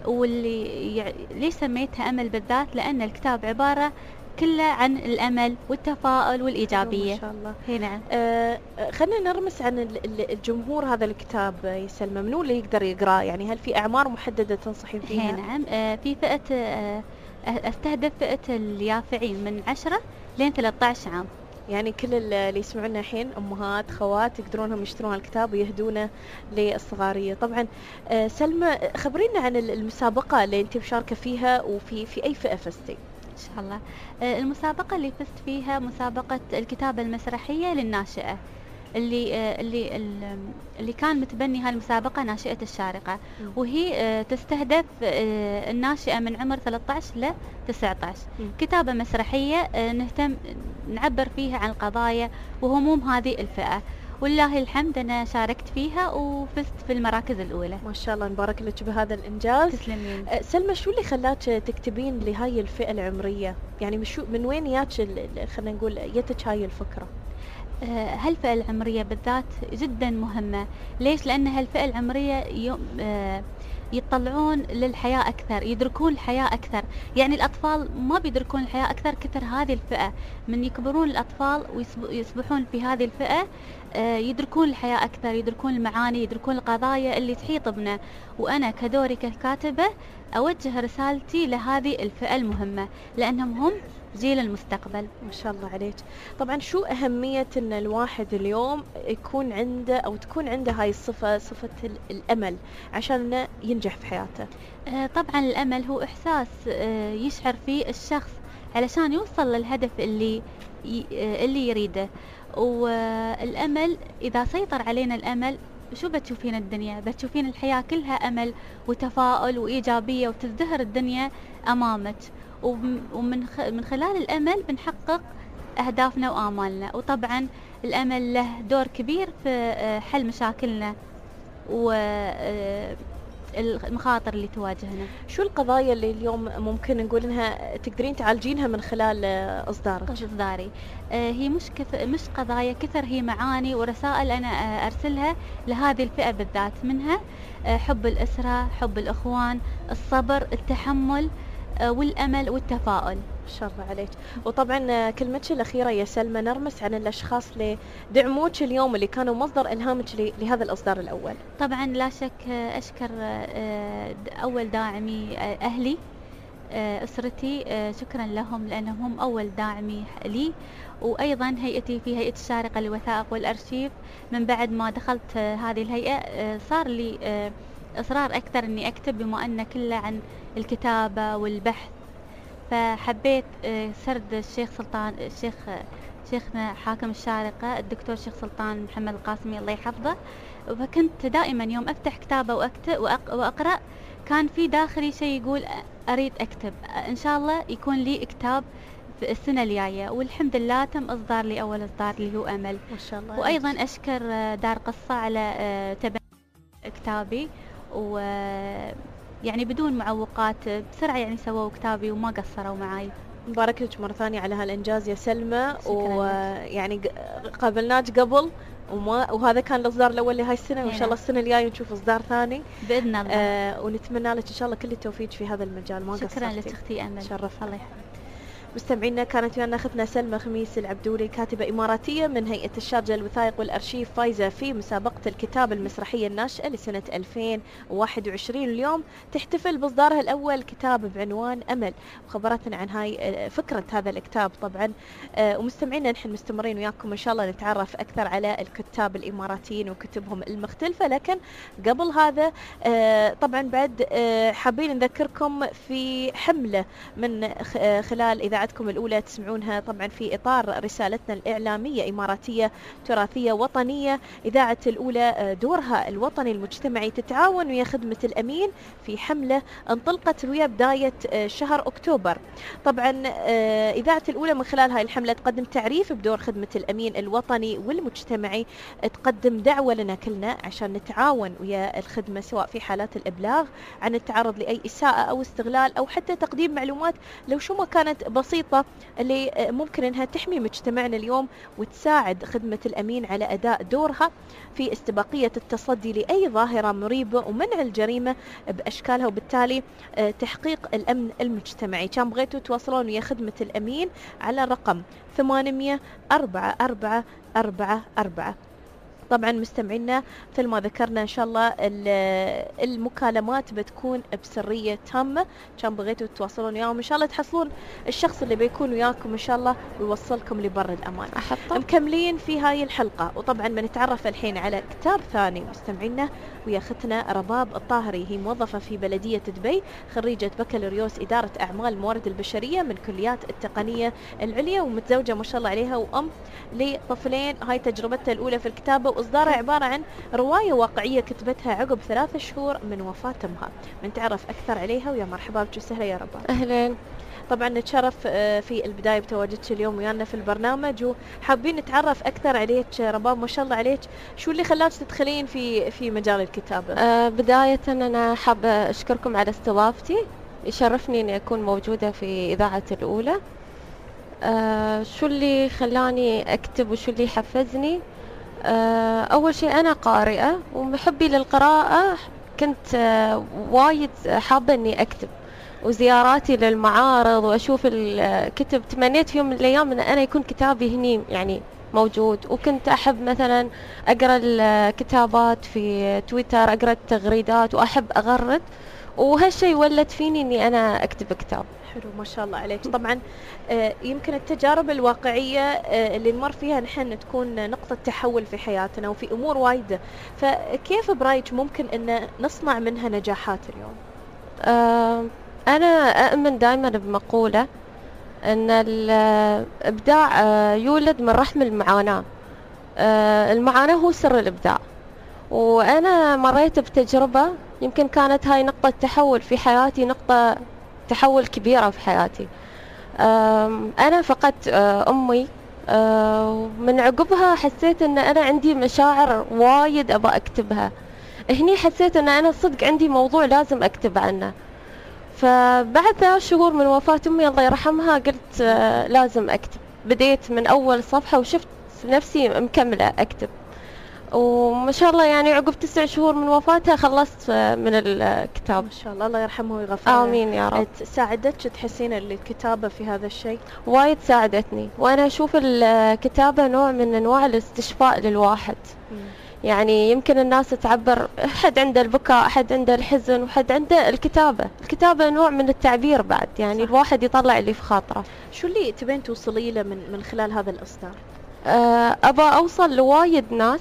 واللي يع... ليش سميتها أمل بالذات؟ لأن الكتاب عبارة كله عن الأمل والتفاؤل والإيجابية. ما شاء الله. هنا آه خلينا نرمس عن الجمهور هذا الكتاب يا سلمى، منو اللي يقدر يقرأ؟ يعني هل في أعمار محددة تنصحين فيها؟ نعم، آه في فئة آه استهدف فئة اليافعين من عشرة لين ثلاثة عشر عام. يعني كل اللي يسمعونا الحين أمهات خوات يقدرونهم يشترون الكتاب ويهدونه للصغارية. طبعا آه سلمى، خبرينا عن المسابقة اللي أنت مشاركة فيها، وفي في أي فئة فزتي؟ إن شاء الله. آه المسابقة اللي فزت فيها مسابقة الكتابة المسرحية للناشئة، اللي آه اللي اللي كان متبني هالمسابقة ناشئة الشارقة، م. وهي آه تستهدف آه الناشئة من عمر ثلاثة عشر ل تسعة عشر. م. كتابة مسرحية آه نهتم نعبر فيها عن قضايا وهموم هذه الفئة، والله الحمد أنا شاركت فيها وفزت في المراكز الأولى. ما شاء الله، نبارك لك بهذا الإنجاز. تسلمين. أه سلمى، شو اللي خلاك تكتبين لهاي الفئة العمرية؟ يعني مشو من وين ياك خلينا نقول يتك هاي الفكرة؟ هالفئة العمرية بالذات جدا مهمة. ليش؟ لأن هالفئة العمرية يوم يطلعون للحياة أكثر، يدركون الحياة أكثر. يعني الأطفال ما بيدركون الحياة أكثر كثر هذه الفئة، من يكبرون الأطفال ويصبحون في هذه الفئة يدركون الحياة أكثر، يدركون المعاني، يدركون القضايا اللي تحيط بنا. وأنا كدوري ككاتبة أوجه رسالتي لهذه الفئة المهمة، لأنهم هم جيل المستقبل. ما شاء الله عليك. طبعا شو أهمية أن الواحد اليوم يكون عنده أو تكون عنده هاي الصفة، صفة الأمل، عشان ينجح في حياته؟ آه طبعا الأمل هو إحساس آه يشعر فيه الشخص علشان يوصل للهدف اللي آه اللي يريده. والأمل إذا سيطر علينا الأمل، شو بتشوفين الدنيا؟ بتشوفين الحياة كلها أمل وتفاؤل وإيجابية، وتزدهر الدنيا أمامك. ومن من خلال الأمل بنحقق أهدافنا وآمالنا. وطبعا الأمل له دور كبير في حل مشاكلنا والمخاطر اللي تواجهنا. شو القضايا اللي اليوم ممكن نقول إنها تقدرين تعالجينها من خلال إصدارك؟ إصداري هي مش كث... مش قضايا كثر، هي معاني ورسائل أنا أرسلها لهذه الفئة بالذات. منها حب الأسرة، حب الإخوان، الصبر، التحمل، والأمل والتفاؤل. ما شاء الله عليك. وطبعا كلمتك الأخيرة يا سلمى، نرمس عن الأشخاص اللي دعموك اليوم، اللي كانوا مصدر إلهامك لهذا الإصدار الأول. طبعا لا شك أشكر أول داعمي أهلي، أسرتي، شكرا لهم لأنهم هم أول داعمي لي. وأيضا هيئتي في هيئة الشارقة للوثائق والأرشيف، من بعد ما دخلت هذه الهيئة صار لي إصرار أكثر أني أكتب، بما أن كله عن الكتابة والبحث. فحبيت سرد الشيخ سلطان الشيخ شيخنا حاكم الشارقة الدكتور شيخ سلطان محمد القاسمي الله يحفظه. فكنت دائما يوم أفتح كتابة وأكتب وأقرأ كان في داخلي شيء يقول اريد اكتب، ان شاء الله يكون لي كتاب في السنة الجاية، والحمد لله تم اصدار لي اول اصدار اللي هو امل ما شاء الله. وايضا اشكر دار قصة على تبني كتابي، و يعني بدون معوقات بسرعة يعني سووا كتابي وما قصروا معي. مبارك لك مرة ثانية على هالإنجاز يا سلمى، ويعني قابلناك قبل وما وهذا كان الإصدار الأول لهاي السنة، وإن شاء الله السنة الجاية نشوف إصدار ثاني بإذن الله. آه ونتمنى لك إن شاء الله كل التوفيق في هذا المجال. ما قصرتي. شكرا لك أختي أمل. شرف الله يحفظك. مستمعينا، كانت ويانا اختنا سلمى خميس العبدولي، كاتبة إماراتية من هيئة الشارجة للوثائق والأرشيف، فايزة في مسابقة الكتابة المسرحية الناشئة لسنة ألفين وواحد وعشرين. اليوم تحتفل بإصدارها الأول كتاب بعنوان أمل، وخبرتنا عن هاي فكرة هذا الكتاب طبعا. ومستمعينا نحن مستمرين وياكم إن شاء الله نتعرف أكثر على الكتاب الإماراتيين وكتبهم المختلفة، لكن قبل هذا طبعا بعد حابين نذكركم في حملة من خلال إذاعة الأولى تسمعونها طبعا في إطار رسالتنا الإعلامية إماراتية تراثية وطنية. إذاعة الأولى دورها الوطني المجتمعي تتعاون ويا خدمة الأمين في حملة انطلقت ويا بداية شهر أكتوبر. طبعا إذاعة الأولى من خلال هاي الحملة تقدم تعريف بدور خدمة الأمين الوطني والمجتمعي، تقدم دعوة لنا كلنا عشان نتعاون ويا الخدمة سواء في حالات الإبلاغ عن التعرض لأي إساءة أو استغلال، أو حتى تقديم معلومات لو شو ما كانت بسيطة اللي ممكن انها تحمي مجتمعنا اليوم وتساعد خدمة الأمين على أداء دورها في استباقية التصدي لأي ظاهرة مريبة ومنع الجريمة بأشكالها، وبالتالي تحقيق الأمن المجتمعي. كان بغيتوا تواصلون ويا خدمة الأمين على رقم ثمانمية أربعة أربعة أربعة أربعة. طبعا مستمعينا مثل ما ذكرنا ان شاء الله المكالمات بتكون بسريه تامه، كان بغيتوا تتواصلون وياهم ان شاء الله تحصلون الشخص اللي بيكون وياكم ان شاء الله ويوصلكم لبر الامان. أحطه. مكملين في هاي الحلقه، وطبعا بنتعرف الحين على كتاب ثاني مستمعينا ويا اختنا رباب الطاهري، هي موظفه في بلديه دبي، خريجه بكالوريوس اداره اعمال الموارد البشريه من كليات التقنيه العليا، ومتزوجه ما شاء الله عليها وام لطفلين. هاي تجربتها الاولى في الكتابه، وإصدارها عبارة عن رواية واقعية كتبتها عقب ثلاث شهور من وفاة أمها. بنتعرف أكثر عليها ويا مرحبا بك وسهلا يا رباب. أهلين. طبعا نتشرف في البداية بتواجدك اليوم ويانا في البرنامج، وحابين نتعرف أكثر عليك رباب. ما شاء الله عليك، شو اللي خلاك تدخلين في في مجال الكتابة؟ أه بداية أنا حابة أشكركم على استضافتي، يشرفني إني أكون موجودة في إذاعة الأولى. أه شو اللي خلاني أكتب وشو اللي حفزني؟ أول شيء أنا قارئة ومحبي للقراءة، كنت وايد حابة أني أكتب، وزياراتي للمعارض وأشوف الكتب تمنيت في يوم من الأيام أن أنا يكون كتابي هني يعني موجود. وكنت أحب مثلا أقرأ الكتابات في تويتر، أقرأ التغريدات وأحب أغرد، وهالشيء ولد فيني أني أنا أكتب كتاب. حلو ما شاء الله عليك. طبعا آه يمكن التجارب الواقعية آه اللي نمر فيها نحن تكون نقطة تحول في حياتنا وفي أمور وايدة، فكيف برأيك ممكن أن نصنع منها نجاحات اليوم؟ آه أنا أؤمن دائما بمقولة أن الإبداع آه يولد من رحم المعاناة. آه المعاناة هو سر الإبداع، وأنا مريت بتجربة يمكن كانت هاي نقطة تحول في حياتي، نقطة تحول كبيرة في حياتي. أنا فقدت أمي، من عقبها حسيت أن أنا عندي مشاعر وايد أبغى أكتبها. هني حسيت أن أنا صدق عندي موضوع لازم أكتب عنه. فبعد ثلاث شهور من وفاة أمي الله يرحمها قلت لازم أكتب. بديت من أول صفحة وشفت نفسي مكملة أكتب، وما شاء الله يعني عقب تسع شهور من وفاتها خلصت من الكتاب. ما شاء الله الله يرحمها ويغفرها. آمين يا رب. ساعدتك تحسين الكتابة في هذا الشيء؟ وايد ساعدتني، وأنا أشوف الكتابة نوع من أنواع الاستشفاء للواحد. م. يعني يمكن الناس تعبر، أحد عنده البكاء، أحد عنده الحزن، وأحد عنده الكتابة. الكتابة نوع من التعبير بعد، يعني صح. الواحد يطلع اللي في خاطره. شو اللي تبين توصلي له من, من خلال هذا الإصدار؟ أه أبى أوصل لوايد ناس.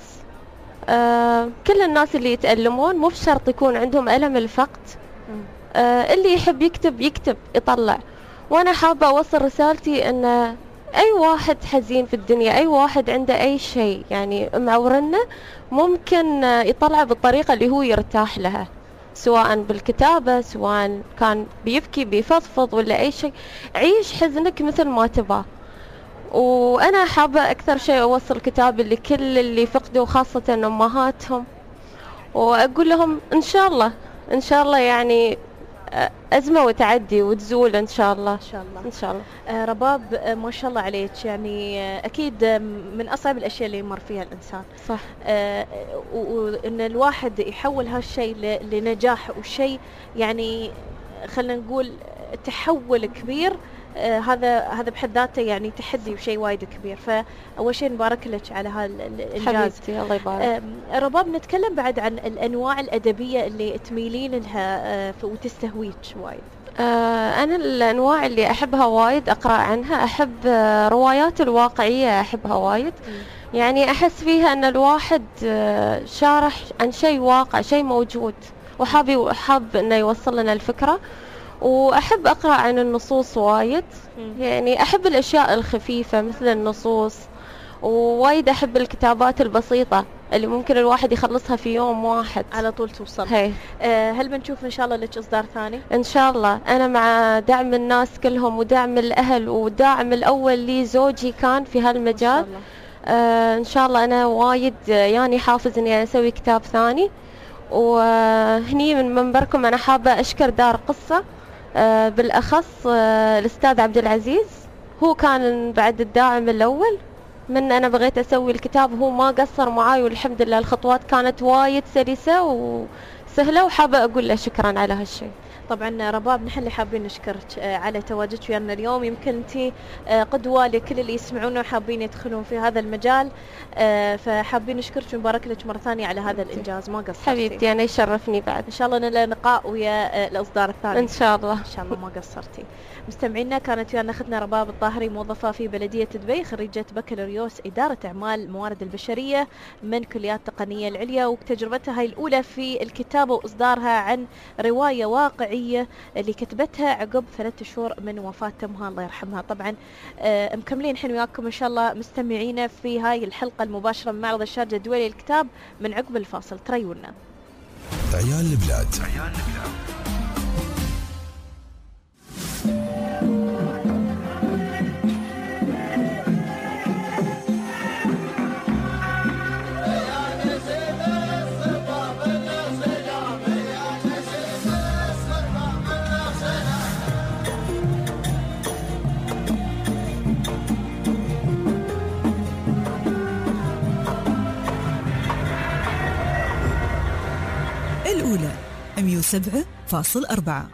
آه كل الناس اللي يتألمون مو بشرط يكون عندهم ألم الفقد. آه اللي يحب يكتب يكتب يطلع، وأنا حابة أوصل رسالتي أن أي واحد حزين في الدنيا، أي واحد عنده أي شيء يعني معورنا، ممكن يطلع بالطريقة اللي هو يرتاح لها، سواء بالكتابة، سواء كان بيبكي بيفضفض ولا أي شيء. عيش حزنك مثل ما تباه. وأنا حابة أكثر شيء أوصل كتابي لكل اللي فقدوا، خاصة أمهاتهم، وأقول لهم إن شاء الله إن شاء الله يعني أزمة وتعدي وتزول إن شاء الله إن شاء الله إن شاء الله. آه رباب، آه ما شاء الله عليك، يعني آه أكيد آه من أصعب الأشياء اللي يمر فيها الإنسان. صح. آه وإن الواحد يحول هالشيء لنجاح وشيء يعني خلينا نقول تحول كبير، آه هذا هذا بحد ذاته يعني تحدي وشيء وايد كبير. فأول شيء نبارك لك على هذا الإنجاز حبيبتي، الله يبارك. آه رباب، نتكلم بعد عن الأنواع الأدبية اللي تميلين لها آه وتستهويك وايد. آه أنا الأنواع اللي أحبها وايد أقرأ عنها، أحب آه روايات الواقعية، أحبها وايد. م. يعني أحس فيها أن الواحد آه شارح عن شيء واقع، شيء موجود، وحابي وحاب أنه يوصل لنا الفكرة. وأحب أقرأ عن النصوص وايد، يعني أحب الأشياء الخفيفة مثل النصوص، ووايد أحب الكتابات البسيطة اللي ممكن الواحد يخلصها في يوم واحد على طول توصل. هي. أه هل بنشوف إن شاء الله لك إصدار ثاني؟ إن شاء الله. أنا مع دعم الناس كلهم ودعم الأهل ودعم الأول لي زوجي كان في هالمجال. إن شاء الله. أه إن شاء الله أنا وايد يعني حافز إني أسوي كتاب ثاني. وهني من منبركم أنا حابة أشكر دار قصة، أه بالأخص أه الأستاذ عبد العزيز، هو كان بعد الداعم الأول من أنا بغيت أسوي الكتاب، هو ما قصر معاي، والحمد لله الخطوات كانت وايد سلسة وسهلة، وحابة أقول له شكرا على هالشيء. طبعا رباب، نحن اللي حابين نشكرك على تواجدك ويانا اليوم. يمكن انت قدوه لكل اللي يسمعونا وحابين يدخلون في هذا المجال، فحابين نشكرك ونبارك لك مره ثانيه على هذا الانجاز، ما قصرتي حبيبتي. انا يشرفني بعد. ان شاء الله نلقى لقاء ويا الاصدار الثاني ان شاء الله. ان شاء الله ما قصرتي. مستمعينا، كانت ويانا اختنا رباب الطاهري، موظفه في بلديه دبي، خريجه بكالوريوس اداره اعمال الموارد البشريه من كليات التقنيه العليا، وتجربتها هي الاولى في الكتابه واصدارها عن روايه واقعيه اللي كتبتها عقب ثلاثة شهور من وفاة أمها الله يرحمها. طبعا آه مكملين الحين وياكم إن شاء الله مستمعينا في هاي الحلقة المباشرة من معرض الشارقة الدولي للكتاب من عقب الفاصل. تريونا عيال البلاد. عيال البلاد. الأولى مية وسبعة فاصل أربعة.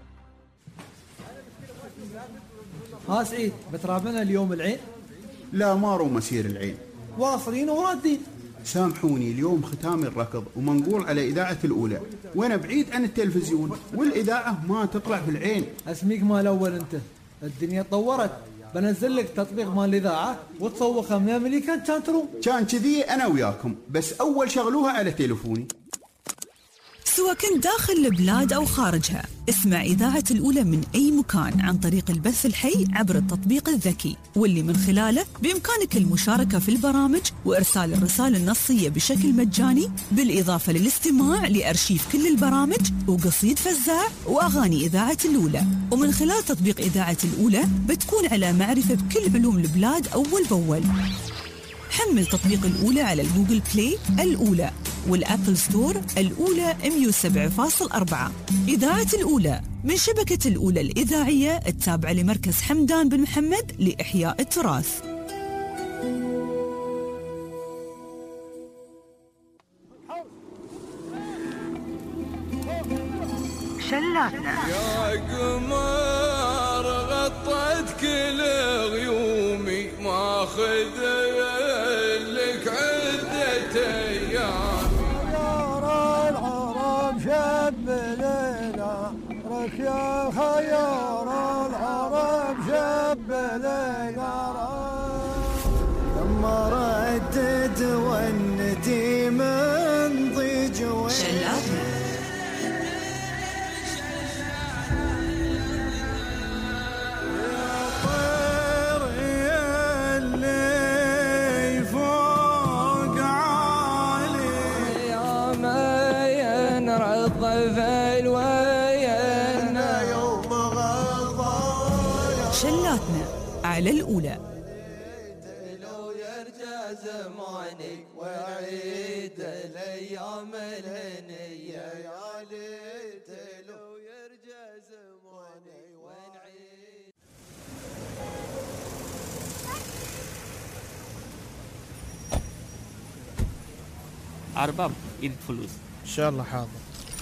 ها سعيد، بترابنا اليوم العين؟ لا، ما رو مسير العين، واصلين ورادين. سامحوني، اليوم ختام الركض ومنقول على إذاعة الأولى، وأنا بعيد عن التلفزيون والإذاعة ما تطلع في العين. اسميك مال أول أنت، الدنيا تطورت، بنزل لك تطبيق مال الإذاعة وتصوخها من أمريكا كان تروم. كان كذي أنا وياكم، بس أول شغلوها على تليفوني. سواء كنت داخل البلاد أو خارجها، اسمع إذاعة الأولى من أي مكان عن طريق البث الحي عبر التطبيق الذكي، واللي من خلاله بإمكانك المشاركة في البرامج وإرسال الرسائل النصية بشكل مجاني، بالإضافة للاستماع لأرشيف كل البرامج وقصيد فزاع وأغاني إذاعة الأولى. ومن خلال تطبيق إذاعة الأولى بتكون على معرفة بكل علوم البلاد أول بأول. حمل تطبيق الأولى على الجوجل بلاي الأولى والأبل ستور الأولى مية وسبعة فاصل أربعة. إذاعة الأولى من شبكة الأولى الإذاعية التابعة لمركز حمدان بن محمد لإحياء التراث. شلاتنا يا قمر غطت كل غيومي، ماخذ لك عدة ايام. خيار العرب شب ليلى، رك يا خيار العرب شب ليلى، لما ردد ونتي من ضيج شلاتنا. في الوينا يوم غضبان شلاتنا على الأولى. لو يرجع زماني ويعيد الأيام الهنية يا ليت لو يرجع زماني ونعيد. أرباب إيد فلوس. إن شاء الله حاضر.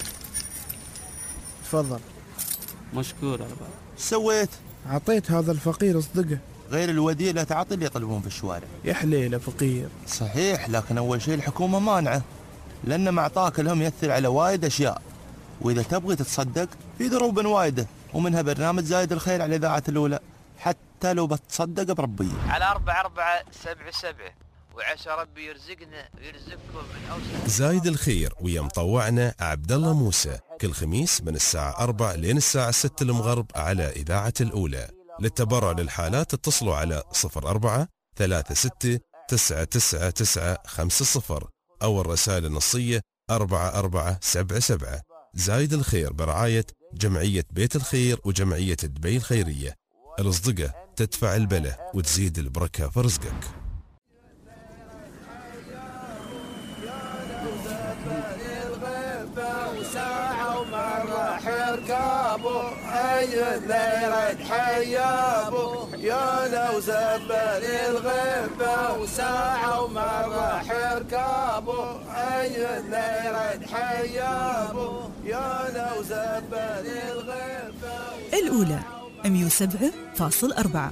تفضل. مشكور أرباب. سويت؟ أعطيت هذا الفقير أصدقه. غير الوديعة لا تعطي اللي يطلبون في الشوارع. يا حليله فقير. صحيح، لكن أول شيء الحكومة مانعة، لأن مع عطاك لهم يأثر على وايد أشياء، وإذا تبغي تتصدق في دروب وايدة، ومنها برنامج زايد الخير على إذاعة الأولى، حتى لو بتصدق بربية. على أربعة أربعة سبعة سبعة، وعسى ربي يرزقنا ويرزقكم من أوسع. زايد الخير ويا مطوعنا عبد الله موسى كل خميس من الساعة أربعة لين الساعة ستة المغرب على إذاعة الأولى. للتبرع للحالات اتصلوا على صفر أربعة ثلاثة ستة تسعة تسعة تسعة خمسة صفر أو الرسائل النصية أربعة أربعة سبعة سبعة. زايد الخير برعاية جمعية بيت الخير وجمعية دبي الخيرية. الأصدقة تدفع البلة وتزيد البركة في رزقك. وساعة ومرة حركابو أي الليل حيابو يا لو زبل الغيبة وساعة ومرة حركابو أي الليل حيابو يا لو زبل الغيبة. الأولى مية وسبعة فاصل أربعة.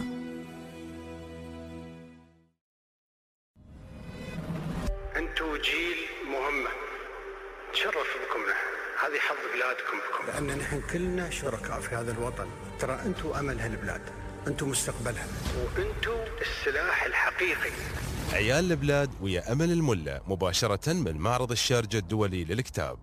أنتوا جيل مهمة تشرف بكم نحن، هذه حظ بلادكم بكم، لأن نحن كلنا شركاء في هذا الوطن. ترى أنتوا أمل هالبلاد، أنتوا مستقبلها، وأنتوا السلاح الحقيقي. عيال البلاد ويا أمل الملا مباشرة من معرض الشارجة الدولي للكتاب.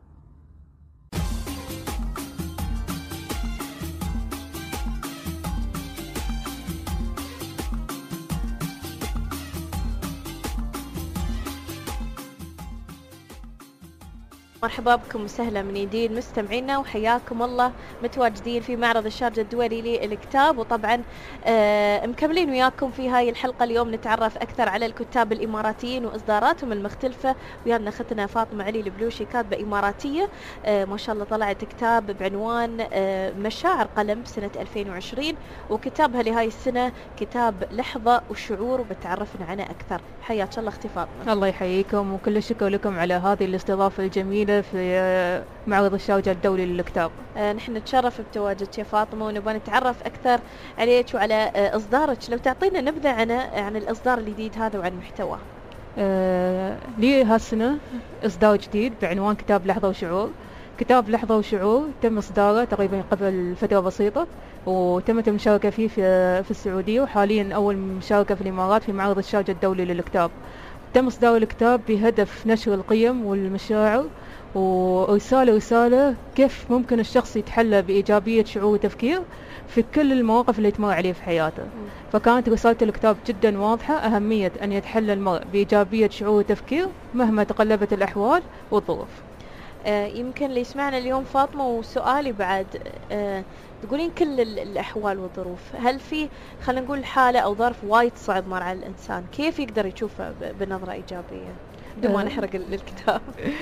مرحبا بكم وسهلا من جديد مستمعينا وحياكم الله، متواجدين في معرض الشارجة الدولي للكتاب. وطبعا آه مكملين وياكم في هاي الحلقة اليوم نتعرف أكثر على الكتاب الإماراتيين وإصداراتهم المختلفة. ويانا أختنا فاطمة علي البلوشي كاتبة إماراتية آه ما شاء الله، طلعت كتاب بعنوان آه مشاعر قلم سنة ألفين وعشرين، وكتابها لهاي السنة كتاب لحظة وشعور، وبتعرفنا عنه أكثر. حياك الله أختي فاطمة. الله يحييكم وكل الشكر لكم على هذه الاستضافة الجميلة في معرض الشارجة الدولي للكتاب. آه نحن نتشرف بتواجدك يا فاطمة، ونبغى نتعرف أكثر عليك وعلى آه إصدارك. لو تعطينا نبذة عن عن الإصدار الجديد هذا وعن محتواه. آه لي هالسنة إصدار جديد بعنوان كتاب لحظة وشعور. كتاب لحظة وشعور تم إصداره تقريبا قبل فترة بسيطة، وتمت المشاركة فيه في, في السعودية، وحاليا أول مشاركة في الإمارات في معرض الشارجة الدولي للكتاب. تم إصدار الكتاب بهدف نشر القيم والمشاعر ورسالة رسالة كيف ممكن الشخص يتحلى بإيجابية شعور وتفكير في كل المواقف اللي تمر عليه في حياته. فكانت رسالة الكتاب جدا واضحة، أهمية أن يتحلى المرء بإيجابية شعور وتفكير مهما تقلبت الأحوال والظروف. آه يمكن اللي يسمعنا اليوم فاطمة، وسؤالي بعد آه تقولين كل الأحوال والظروف، هل في خلينا نقول حالة أو ظرف وايد صعب مر على الإنسان كيف يقدر يشوفه بنظرة إيجابية بدون ما نحرق الكتاب؟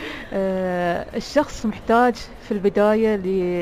آه الشخص محتاج في البداية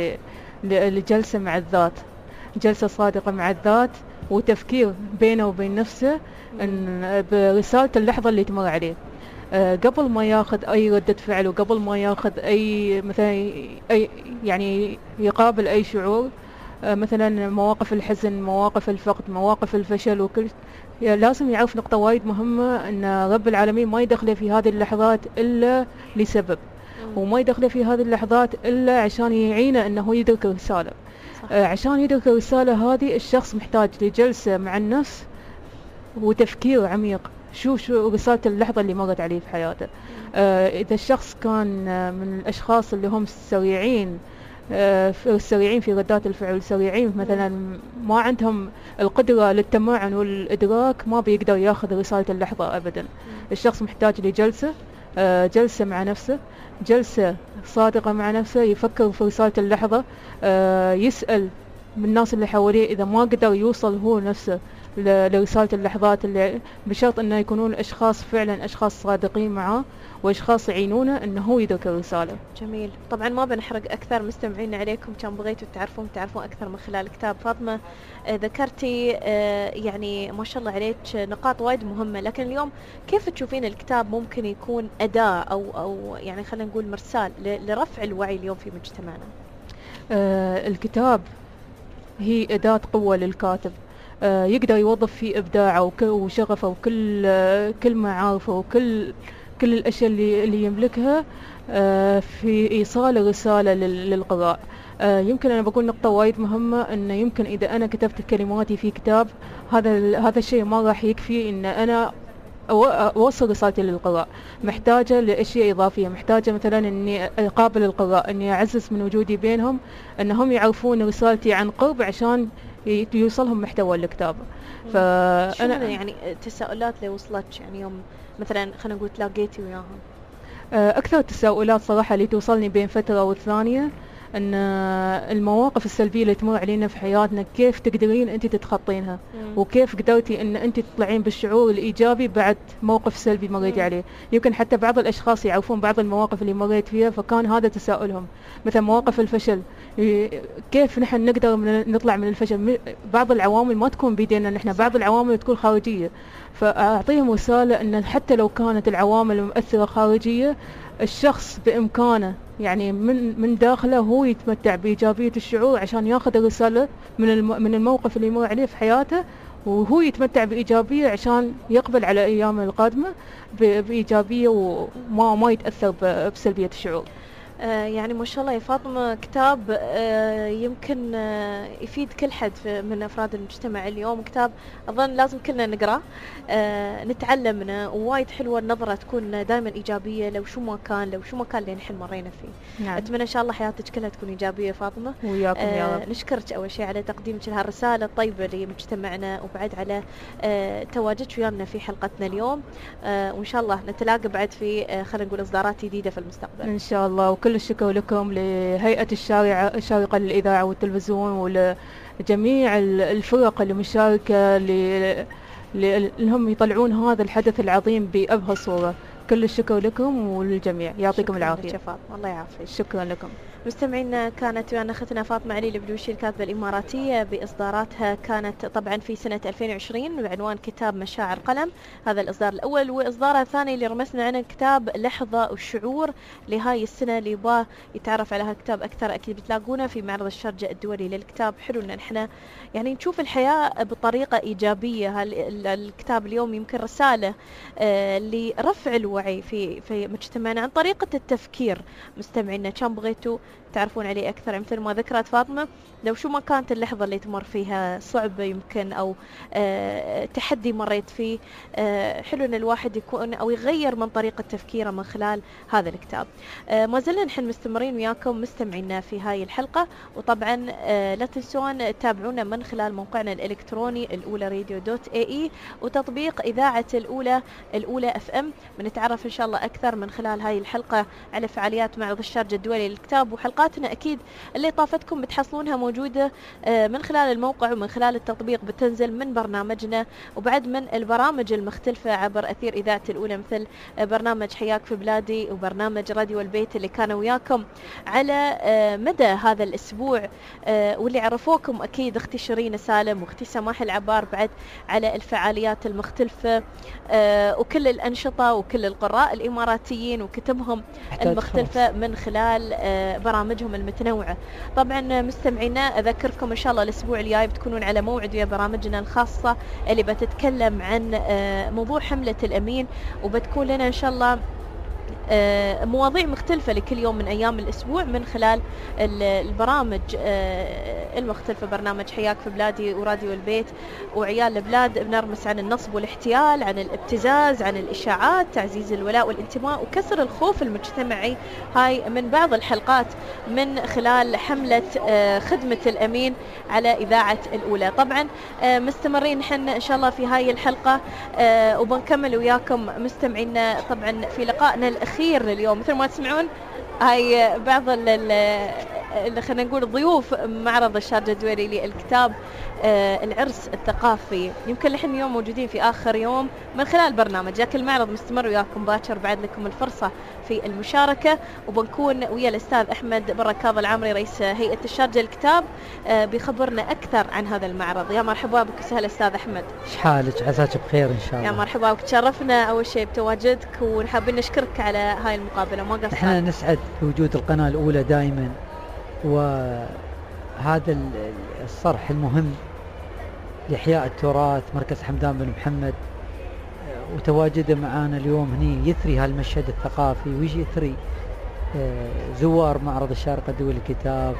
لجلسة مع الذات، جلسة صادقة مع الذات وتفكير بينه وبين نفسه إن برسالة اللحظة اللي تمر عليه، أه قبل ما ياخذ اي ردة فعل، وقبل ما ياخذ اي مثلا اي يعني يقابل اي شعور، أه مثلا مواقف الحزن، مواقف الفقد، مواقف الفشل، وكل يعني لازم يعرف نقطة وايد مهمة، ان رب العالمين ما يدخله في هذه اللحظات الا لسبب، وما يدخله في هذه اللحظات الا عشان يعينه انه يدرك الرسالة. أه عشان يدرك الرسالة هذه الشخص محتاج لجلسة مع النفس وتفكير عميق، شو شو رسالة اللحظة اللي مرت عليه في حياته. آه إذا الشخص كان من الأشخاص اللي هم سريعين آه سريعين في ردات الفعل، سريعين مثلا ما عندهم القدرة للتمعن والإدراك، ما بيقدر ياخذ رسالة اللحظة أبدا. الشخص محتاج لجلسة آه، جلسة مع نفسه، جلسة صادقة مع نفسه، يفكر في رسالة اللحظة، آه، يسأل من الناس اللي حواليه إذا ما قدر يوصل هو نفسه ل- لرسالة اللحظات، اللي بشرط أنه يكونون أشخاص فعلا أشخاص صادقين معاه وأشخاص يعينونه أنه هو يدرك الرسالة. جميل. طبعا ما بنحرق أكثر مستمعين عليكم، كان بغيتوا تعرفون تعرفون أكثر من خلال كتاب فاطمة. آه، ذكرتي آه، يعني ما شاء الله عليك نقاط وايد مهمة، لكن اليوم كيف تشوفين الكتاب ممكن يكون أداة أو أو يعني خلينا نقول مرسال ل- لرفع الوعي اليوم في مجتمعنا؟ آه، الكتاب هي أداة قوة للكاتب، آه، يقدر يوظف فيه إبداعه وك- وشغفه وكل آه، كل معارفه وكل كل الأشياء اللي اللي يملكها آه، في إيصال رسالة لل- للقراء. آه، يمكن أنا بقول نقطة وايد مهمة، إنه يمكن إذا أنا كتبت كلماتي في كتاب، هذا ال- هذا الشيء ما راح يكفي إن أنا أو- أوصل رسالتي للقراء. محتاجة لأشياء إضافية، محتاجة مثلا إني أقابل القراء، إني أعزز من وجودي بينهم، إنهم يعرفون رسالتي عن قرب عشان ي- يوصلهم محتوى الكتاب. شنو فأنا يعني التساؤلات اللي وصلت يعني يوم مثلا خلينا نقول تلاقيتي وياهم؟ آه، أكثر التساؤلات صراحة اللي توصلني بين فترة والثانية أن المواقف السلبية اللي تمر علينا في حياتنا كيف تقدرين أنت تتخطينها، مم. وكيف قدرتي أن أنت تطلعين بالشعور الإيجابي بعد موقف سلبي مريتي مم. عليه. يمكن حتى بعض الأشخاص يعرفون بعض المواقف اللي مريت فيها، فكان هذا تساؤلهم. مثلا مواقف الفشل، ي- كيف نحن نقدر من نطلع من الفشل؟ م- بعض العوامل ما تكون بيدينا نحن، بعض العوامل تكون خارجية، فأعطيهم رسالة أن حتى لو كانت العوامل المؤثرة خارجية، الشخص بإمكانه يعني من من داخله هو يتمتع بإيجابية الشعور عشان ياخذ الرسالة من الم من الموقف اللي يمر عليه في حياته، وهو يتمتع بإيجابية عشان يقبل على أيامه القادمة ب- بإيجابية وما ما يتأثر ب- بسلبية الشعور. آه، يعني ما شاء الله يا فاطمة كتاب آه، يمكن آه، يفيد كل حد في- من أفراد المجتمع اليوم. كتاب أظن لازم كلنا نقرأ، آه، نتعلم منه، ووايد حلوة النظرة تكون دائما إيجابية لو شو ما كان لو شو ما كان اللي نحن مرينا فيه. نعم. أتمنى إن شاء الله حياتك كلها تكون إيجابية يا فاطمة. وياكم يا آه، رب. نشكرك أول شيء على تقديمك لهالرسالة الطيبة لمجتمعنا، وبعد على آه، تواجدك ويانا في حلقتنا اليوم، آه، وإن شاء الله نتلاقى بعد في آه، خلينا نقول إصدارات جديدة في المستقبل. إن شاء الله. وكل الشكر لكم لهيئة الشارعة الشارقة للإذاعة والتلفزيون ولجميع ال- الفرق اللي مشاركة ل- ل- لهم يطلعون هذا الحدث العظيم بأبهى صورة. كل الشكر لكم وللجميع، يعطيكم شكراً العافية. لك يا فاطمة، الله يعافيك. شكرا لكم. مستمعينا، كانت ويانا اختنا فاطمة علي البلوشي الكاتبة الإماراتية بإصداراتها، كانت طبعا في سنة ألفين وعشرين بعنوان كتاب مشاعر قلم، هذا الإصدار الأول. وإصدارها الثاني اللي رمسنا عنه كتاب لحظة والشعور لهاي السنة. اللي يبغى يتعرف على هالكتاب أكثر أكيد بتلاقونه في معرض الشارقة الدولي للكتاب. حلو إن احنا يعني نشوف الحياة بطريقة إيجابية. هال- ال- الكتاب اليوم يمكن رسالة آه، لرفع الوعي في في مجتمعنا عن طريقة التفكير. مستمعينا، كان بغيتوا تعرفون عليه أكثر مثل ما ذكرت فاطمة، لو شو ما كانت اللحظة اللي تمر فيها صعبة يمكن أو آه تحدي مريت فيه، آه حلو أن الواحد يكون أو يغير من طريقة تفكيره من خلال هذا الكتاب. آه ما زلنا نحن مستمرين وياكم مستمعينا في هاي الحلقة، وطبعا آه لا تنسون تتابعونا من خلال موقعنا الإلكتروني الأولى راديو دوت اي اي، وتطبيق إذاعة الأولى الأولى اف ام. بنتعرف إن شاء الله أكثر من خلال هاي الحلقة على فعاليات معرض الشارقة الدولي للكتاب، وحلقاتنا أكيد اللي طافتكم بتحصلونها موجودة آه من خلال الموقع ومن خلال التطبيق، بتنزل من برنامجنا وبعد من البرامج المختلفة عبر أثير إذاعة الأولى، مثل آه برنامج حياك في بلادي وبرنامج راديو البيت اللي كانوا وياكم على آه مدى هذا الأسبوع، آه واللي عرفوكم أكيد أختي شيرين سالم وأختي سماح العبار بعد على الفعاليات المختلفة آه وكل الأنشطة وكل القراء الإماراتيين وكتبهم المختلفة من خلال آه برامجهم المتنوعة. طبعا مستمعينا، أذكركم إن شاء الله الأسبوع الجاي بتكونون على موعد ويا برامجنا الخاصة اللي بتتكلم عن آه موضوع حملة الأمين، وبتكون لنا إن شاء الله آه، مواضيع مختلفة لكل يوم من أيام الأسبوع من خلال البرامج آه، المختلفة. برنامج حياك في بلادي وراديو البيت وعيال البلاد بنرمس عن النصب والاحتيال، عن الابتزاز، عن الإشاعات، تعزيز الولاء والانتماء وكسر الخوف المجتمعي. هاي من بعض الحلقات من خلال حملة آه، خدمة الأمين على إذاعة الأولى. طبعا آه، مستمرين نحن إن شاء الله في هاي الحلقة آه، وبنكمل وياكم مستمعينا طبعا في لقائنا الأخير لليوم. مثل ما تسمعون هاي بعض اللي خلينا نقول ضيوف معرض الشارجة الدولي للكتاب آه العرس الثقافي. يمكن نحن اليوم موجودين في آخر يوم من خلال برنامج، لكن المعرض مستمر وياكم باكر بعد لكم الفرصة في المشاركة، وبنكون ويا الأستاذ أحمد بركاض العمري رئيس هيئة الشارجة الكتاب آه بيخبرنا أكثر عن هذا المعرض. يا مرحبا بك وسهلا أستاذ أحمد. ايش حالك؟ عساك بخير إن شاء الله. يا مرحبا بك، تشرفنا أول شيء بتواجدك ونحب نشكرك على هاي المقابلة. ما قصرت. احنا نسعد بوجود القناة الأولى دائما، وهذا الصرح المهم لإحياء التراث مركز حمدان بن محمد وتواجده معنا اليوم هني يثري هالمشهد الثقافي ويثري زوار معرض الشارقة الدولي للكتاب،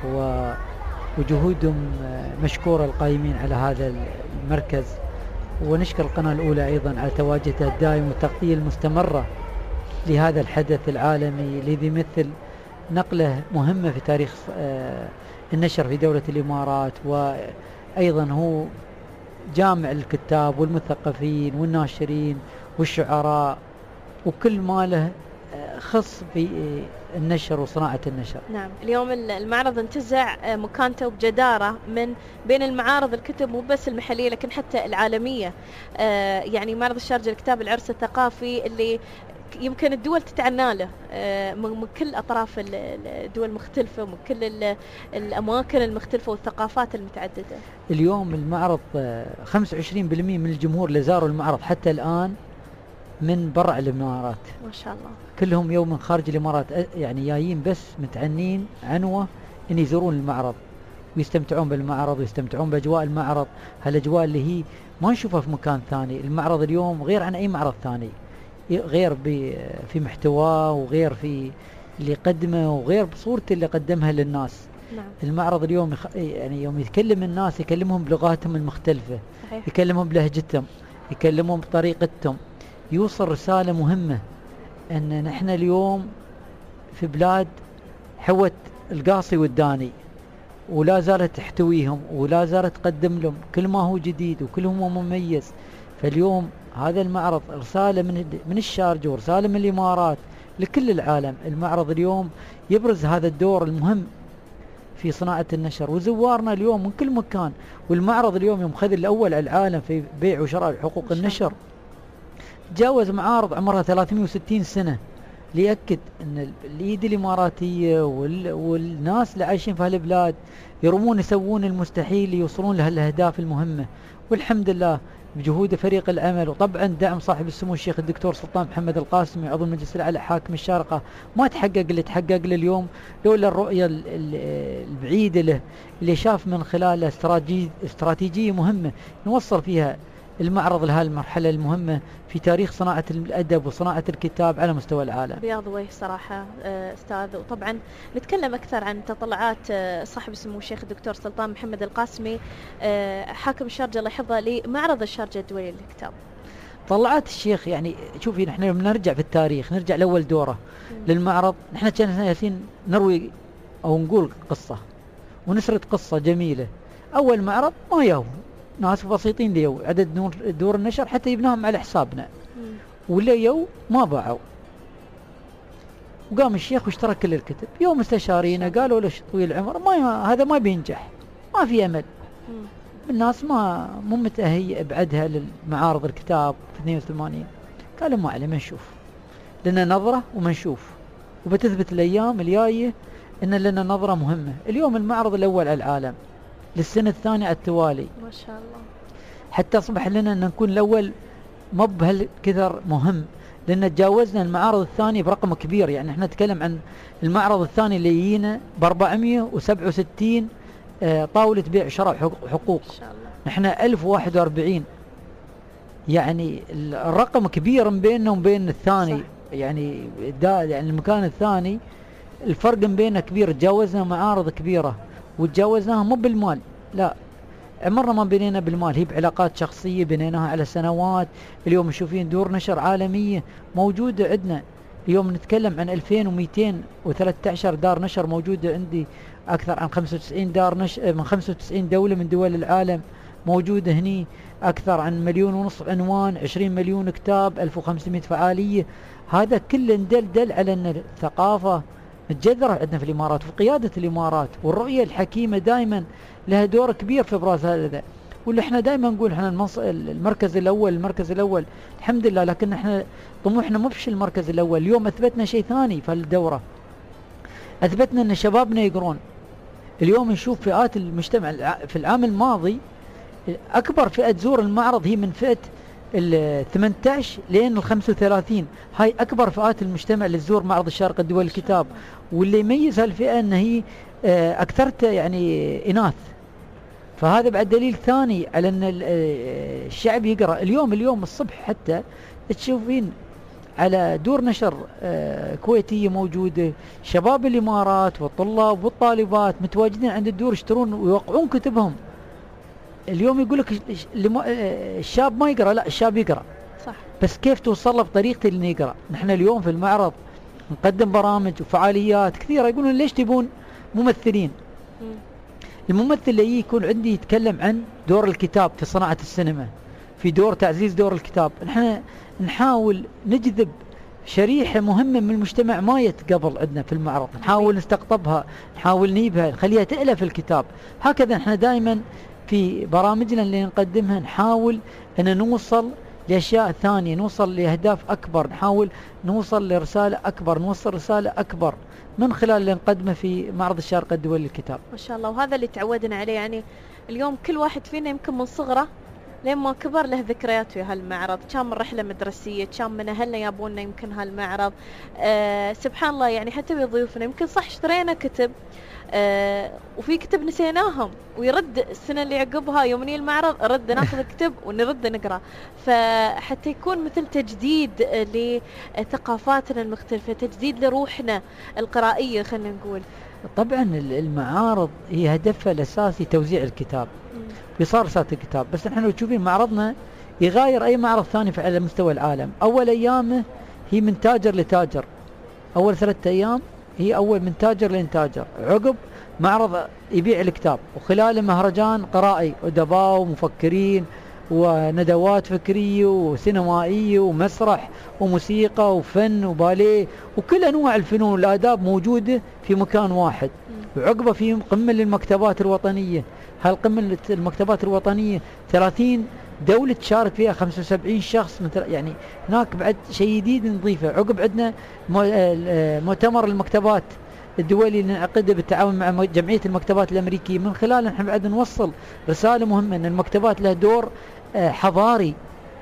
وجهودهم مشكورة القائمين على هذا المركز. ونشكر القناة الأولى أيضا على تواجدها الدائم والتغطية المستمرة لهذا الحدث العالمي الذي يمثل نقلة مهمة في تاريخ النشر في دولة الإمارات، وأيضا هو جامع الكتاب والمثقفين والناشرين والشعراء وكل ما له خص بالنشر وصناعة النشر. نعم، اليوم المعرض انتزع مكانته بجدارة من بين المعارض الكتب مو بس المحلية لكن حتى العالمية. يعني معرض الشارجة الكتاب العرس الثقافي اللي يمكن الدول تتعنى له من كل أطراف الدول المختلفة ومن كل الأماكن المختلفة والثقافات المتعددة. اليوم المعرض خمسة وعشرين بالمئة من الجمهور اللي زاروا المعرض حتى الآن من برع الإمارات. ما شاء الله. كلهم يوم من خارج الإمارات، يعني جايين بس متعنين عنوة إن يزورون المعرض ويستمتعون بالمعرض ويستمتعون بأجواء المعرض، هالأجواء اللي هي ما نشوفها في مكان ثاني. المعرض اليوم غير عن أي معرض ثاني، غير في محتواه وغير في اللي يقدمه وغير بصورته اللي قدمها للناس. نعم. المعرض اليوم يخ... يعني يوم يتكلم الناس يكلمهم بلغاتهم المختلفة. صحيح. يكلمهم بلهجتهم، يكلمهم بطريقتهم، يوصل رسالة مهمة أن نحن اليوم في بلاد حوت القاصي والداني ولا زالت تحتويهم ولا زالت تقدم لهم كل ما هو جديد وكل ما هو مميز. فاليوم هذا المعرض رسالة من من الشارجة ورسالة من الإمارات لكل العالم. المعرض اليوم يبرز هذا الدور المهم في صناعة النشر، وزوارنا اليوم من كل مكان. والمعرض اليوم يوم خذ الأول على العالم في بيع وشراء حقوق النشر، تجاوز معارض عمرها ثلاثمئة وستين سنة، ليأكد أن الإيد الإماراتية وال... والناس اللي عايشين في هالبلاد يرمون يسوون المستحيل ليوصلون لهالأهداف المهمة. والحمد لله بجهود فريق العمل وطبعا دعم صاحب السمو الشيخ الدكتور سلطان محمد القاسمي عضو المجلس الأعلى حاكم الشارقة، ما تحقق اللي تحقق له اليوم لولا الرؤية البعيدة له اللي شاف من خلال استراتيجية استراتيجية مهمة نوصل فيها المعرض لهذه المرحلة المهمة في تاريخ صناعة الأدب وصناعة الكتاب على مستوى العالم. بياض وجه صراحة أستاذ. وطبعا نتكلم أكثر عن تطلعات صاحب السمو الشيخ الدكتور سلطان محمد القاسمي حاكم الشارجة الله يحفظه لمعرض الشارجة الدولي للكتاب. طلعات الشيخ يعني شوفي، نحن لما نرجع في التاريخ نرجع لأول دورة م. للمعرض، نحن كنا جالسين نروي أو نقول قصة ونسرد قصة جميلة. أول معرض ما يهو ناس بسيطين ليو عدد نور دور النشر حتى يبناهم على حسابنا، ولا يو ما باعوا. وقام الشيخ واشترى كل الكتب. يوم استشارينا قالوا له طويل العمر ما هذا ما بينجح، ما في امل. الناس ما مو متهيئ بعدها للمعارض الكتاب في اثنين وثمانين. قالوا ما عليه، ما نشوف لنا نظرة وما نشوف، وبتثبت الايام الجايه ان لنا نظرة مهمة. اليوم المعرض الاول على العالم للسنة الثانية على التوالي، ما شاء الله، حتى أصبح لنا أن نكون الأول ما بهالكثر مهم، لأن تجاوزنا المعارض الثانية برقم كبير. يعني احنا نتكلم عن المعرض الثاني اللي يجينا ب أربعمئة وسبعة وستين طاولة بيع شراء حقوق، ما شاء الله. نحن ألف وواحد وأربعين، يعني الرقم كبير بيننا وبين الثاني. صح. يعني دا يعني المكان الثاني الفرق بيننا كبير. تجاوزنا معارض كبيرة وتجاوزناها مو بالمال، لا عمرنا ما بنينا بالمال، هي بعلاقات شخصية بنيناها على سنوات. اليوم نشوفين دور نشر عالمية موجودة عندنا، اليوم نتكلم عن ألفين ومئتين وثلاثة عشر دار نشر موجودة عندي، أكثر عن خمسة وتسعين دار نشر من خمسة وتسعين دولة من دول العالم موجودة هني، أكثر عن مليون ونصف عنوان، عشرين مليون كتاب، ألف وخمسمئة فعالية. هذا كله دل دل على أن الثقافة متجذرة عندنا في الإمارات وفي قيادة الإمارات، والرؤية الحكيمة دائما لها دور كبير في إبراز هذا. واللي احنا دائما نقول احنا المنص... المركز الأول المركز الأول الحمد لله، لكن احنا طموحنا مو في المركز الأول. اليوم أثبتنا شيء ثاني في الدورة، أثبتنا أن شبابنا يقرون. اليوم نشوف فئات المجتمع في العام الماضي أكبر فئة تزور المعرض هي من فئة ال ثمانية عشر لين ال خمسة وثلاثين، هاي أكبر فئات المجتمع اللي تزور معرض الشارقة الدولي للكتاب. واللي يميز هالفئة أن هي أكثرت يعني إناث، فهذا بعد دليل ثاني على أن الشعب يقرأ. اليوم اليوم الصبح حتى تشوفين على دور نشر كويتية موجودة، شباب الإمارات والطلاب والطالبات متواجدين عند الدور يشترون ويوقعون كتبهم. اليوم يقول لك الشاب ما يقرأ، لا الشاب يقرأ صح، بس كيف توصل له بطريقة اللي يقرأ. نحن اليوم في المعرض نقدم برامج وفعاليات كثيرة، يقولون ليش تبون ممثلين؟ م. الممثل اللي يكون عندي يتكلم عن دور الكتاب في صناعة السينما، في دور تعزيز دور الكتاب. نحن نحاول نجذب شريحة مهمة من المجتمع ما يتقبل عندنا في المعرض، نحاول نستقطبها، نحاول نجيبها، نخليها تألف الكتاب. هكذا نحن دائما في برامجنا اللي نقدمها نحاول أن نوصل لأشياء ثانية، نوصل لأهداف أكبر، نحاول نوصل لرسالة أكبر، نوصل رسالة أكبر من خلال اللي نقدمه في معرض الشارقة الدولي للكتاب. ما شاء الله، وهذا اللي تعودنا عليه. يعني اليوم كل واحد فينا يمكن من صغره لين ما كبر له ذكريات في هالمعرض، كان من رحلة مدرسية، كان من أهلنا يابونا يمكن هالمعرض. آه سبحان الله، يعني حتى بضيوفنا يمكن صح اشترينا كتب آه وفي كتب نسيناهم، ويرد السنة اللي عقبها يوم نيجي المعرض رد ناخذ كتب ونرد نقرأ، فحتى يكون مثل تجديد لثقافاتنا المختلفة، تجديد لروحنا القرائية خلينا نقول. طبعا المعارض هي هدفها الأساسي توزيع الكتاب بصار رسالة الكتاب، بس نحن لو تشوفين معرضنا يغاير أي معرض ثاني على مستوى العالم. أول أيامه هي من تاجر لتاجر، أول ثلاثة أيام هي أول من تاجر لتاجر، عقب معرض يبيع الكتاب، وخلال مهرجان قرائي أدباء ومفكرين وندوات فكرية وسينمائية ومسرح وموسيقى وفن وباليه وكل أنواع الفنون والآداب موجودة في مكان واحد. وعقبه في قمة للمكتبات الوطنية، هالقمة المكتبات الوطنية ثلاثين دولة تشارك فيها، خمسة وسبعين شخص، يعني هناك بعد شيء جديد نضيفه. عقب عندنا مؤتمر المكتبات الدولي اللي نعقده بالتعاون مع جمعية المكتبات الأمريكية، من خلاله نحن بعد نوصل رسالة مهمة أن المكتبات لها دور حضاري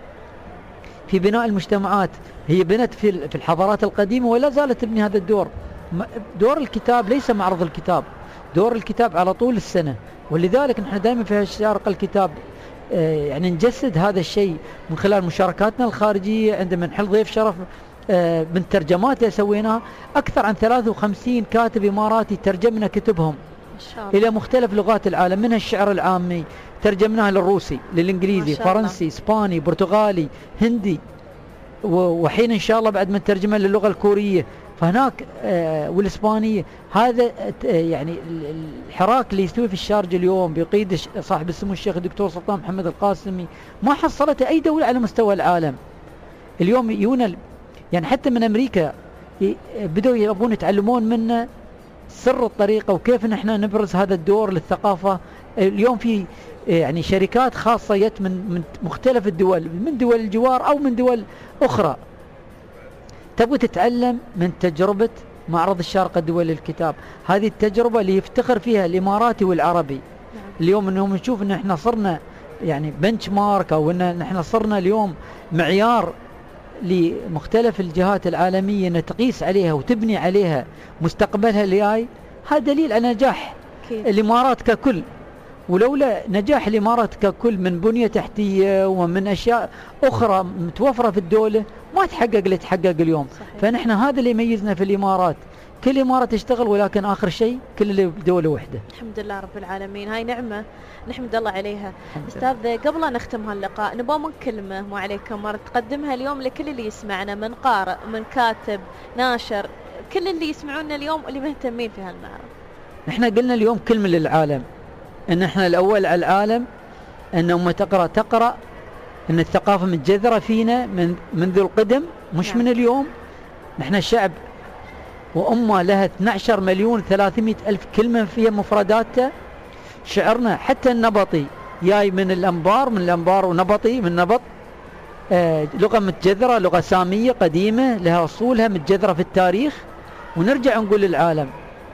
في بناء المجتمعات. هي بنت في الحضارات القديمة ولا زالت تبني هذا الدور. دور الكتاب ليس معرض الكتاب، دور الكتاب على طول السنة، ولذلك نحن دائما في شارقة الكتاب يعني نجسد هذا الشيء من خلال مشاركاتنا الخارجية. عندما نحل ضيف شرف من ترجمات اللي سويناها، أكثر عن ثلاثة وخمسين كاتب إماراتي ترجمنا كتبهم إلى مختلف لغات العالم، منها الشعر العامي ترجمناها للروسي، للإنجليزي، فرنسي، إسباني، برتغالي، هندي، وحين إن شاء الله بعد ما نترجمها للغة الكورية فهناك آه والإسبانية. هذا يعني الحراك اللي يستوي في الشارجة اليوم بقيد صاحب السمو الشيخ الدكتور سلطان محمد القاسمي ما حصلته أي دولة على مستوى العالم. اليوم يونا يعني حتى من أمريكا بدأوا يبون يتعلمون منا سر الطريقة وكيف نحن نبرز هذا الدور للثقافة. اليوم في يعني شركات خاصة يت من, من مختلف الدول، من دول الجوار أو من دول أخرى، تبغى تتعلم من تجربة معرض الشارقة الدولي للكتاب. هذه التجربة اللي يفتخر فيها الإماراتي والعربي. اليوم إنهم نشوف إن إحنا صرنا يعني بنش مارك، أو إن إحنا صرنا اليوم معيار لمختلف الجهات العالمية أن تقيس عليها وتبني عليها مستقبلها الجاي. هذا دليل على نجاح الإمارات ككل، ولولا نجاح الإمارات ككل من بنية تحتية ومن أشياء أخرى متوفرة في الدولة ما تحقق اللي تحقق اليوم. صحيح. فنحن هذا اللي يميزنا في الإمارات، كل إمارة تشتغل ولكن آخر شيء كل اللي دولة واحدة. الحمد لله رب العالمين، هاي نعمة نحمد الله عليها. أستاذ قبل أن نختم هاللقاء نبغى من كلمة مو عليكم مرة تقدمها اليوم لكل اللي يسمعنا من قارئ من كاتب ناشر، كل اللي يسمعونا اليوم واللي مهتمين في هالمعرض. نحن قلنا اليوم كلمة للعالم، ان احنا الاول على العالم، ان امة تقرأ تقرأ، ان الثقافة متجذرة فينا من منذ القدم مش نعم. من اليوم. نحن الشعب وأمة لها اثنا عشر مليون وثلاثمائة ألف كلمة فيها مفرداتها. شعرنا حتى النبطي جاي من الأنبار، من الأنبار ونبطي من نبط. آه لغة متجذرة، لغة سامية قديمة لها أصولها متجذرة في التاريخ. ونرجع نقول للعالم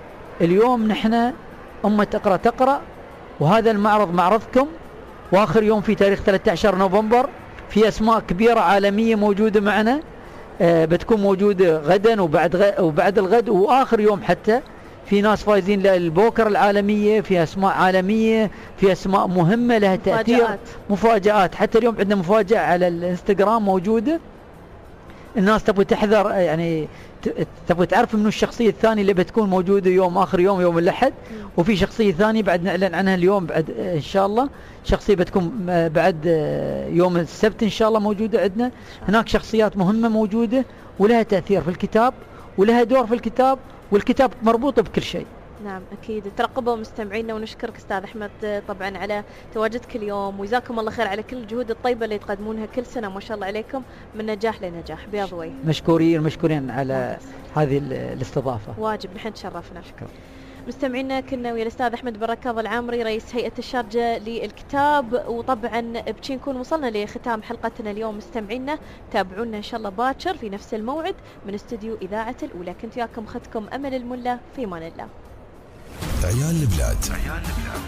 اليوم نحن أمة تقرأ تقرأ، وهذا المعرض معرضكم، وآخر يوم في تاريخ ثلاثة عشر نوفمبر في أسماء كبيرة عالمية موجودة معنا. آه بتكون موجودة غدا وبعد غ... وبعد الغد وآخر يوم، حتى في ناس فايزين للبوكر العالمية، في أسماء عالمية، في أسماء مهمة لها تأثير. مفاجآت. مفاجآت حتى اليوم عندنا مفاجأة على الانستغرام موجودة. الناس تبغى تحذر، يعني تبغى تعرف منو الشخصية الثانية اللي بتكون موجودة يوم آخر يوم يوم الأحد. وفي شخصية ثانية بعد نعلن عنها اليوم بعد إن شاء الله، شخصية بتكون بعد يوم السبت إن شاء الله موجودة عندنا. هناك شخصيات مهمة موجودة ولها تأثير في الكتاب ولها دور في الكتاب، والكتاب مربوطة بكل شيء. نعم أكيد. ترقبوا مستمعينا، ونشكرك أستاذ أحمد طبعا على تواجدك اليوم، وجزاكم الله خير على كل الجهود الطيبة اللي تقدمونها كل سنة ما شاء الله عليكم من نجاح لنجاح. بياض وجه. مشكورين مشكورين على هذه الاستضافة. واجب، نحن تشرفنا. شكرا. مستمعينا كنا ويا الأستاذ أحمد بن ركاض العامري رئيس هيئة الشارجة للكتاب، وطبعا بشي نكون وصلنا لختام حلقتنا اليوم. مستمعينا تابعونا إن شاء الله باكر في نفس الموعد من استوديو إذاعة الأولى. كنت وياكم أختكم أمل الملا، في أمان الله. عيال البلاد.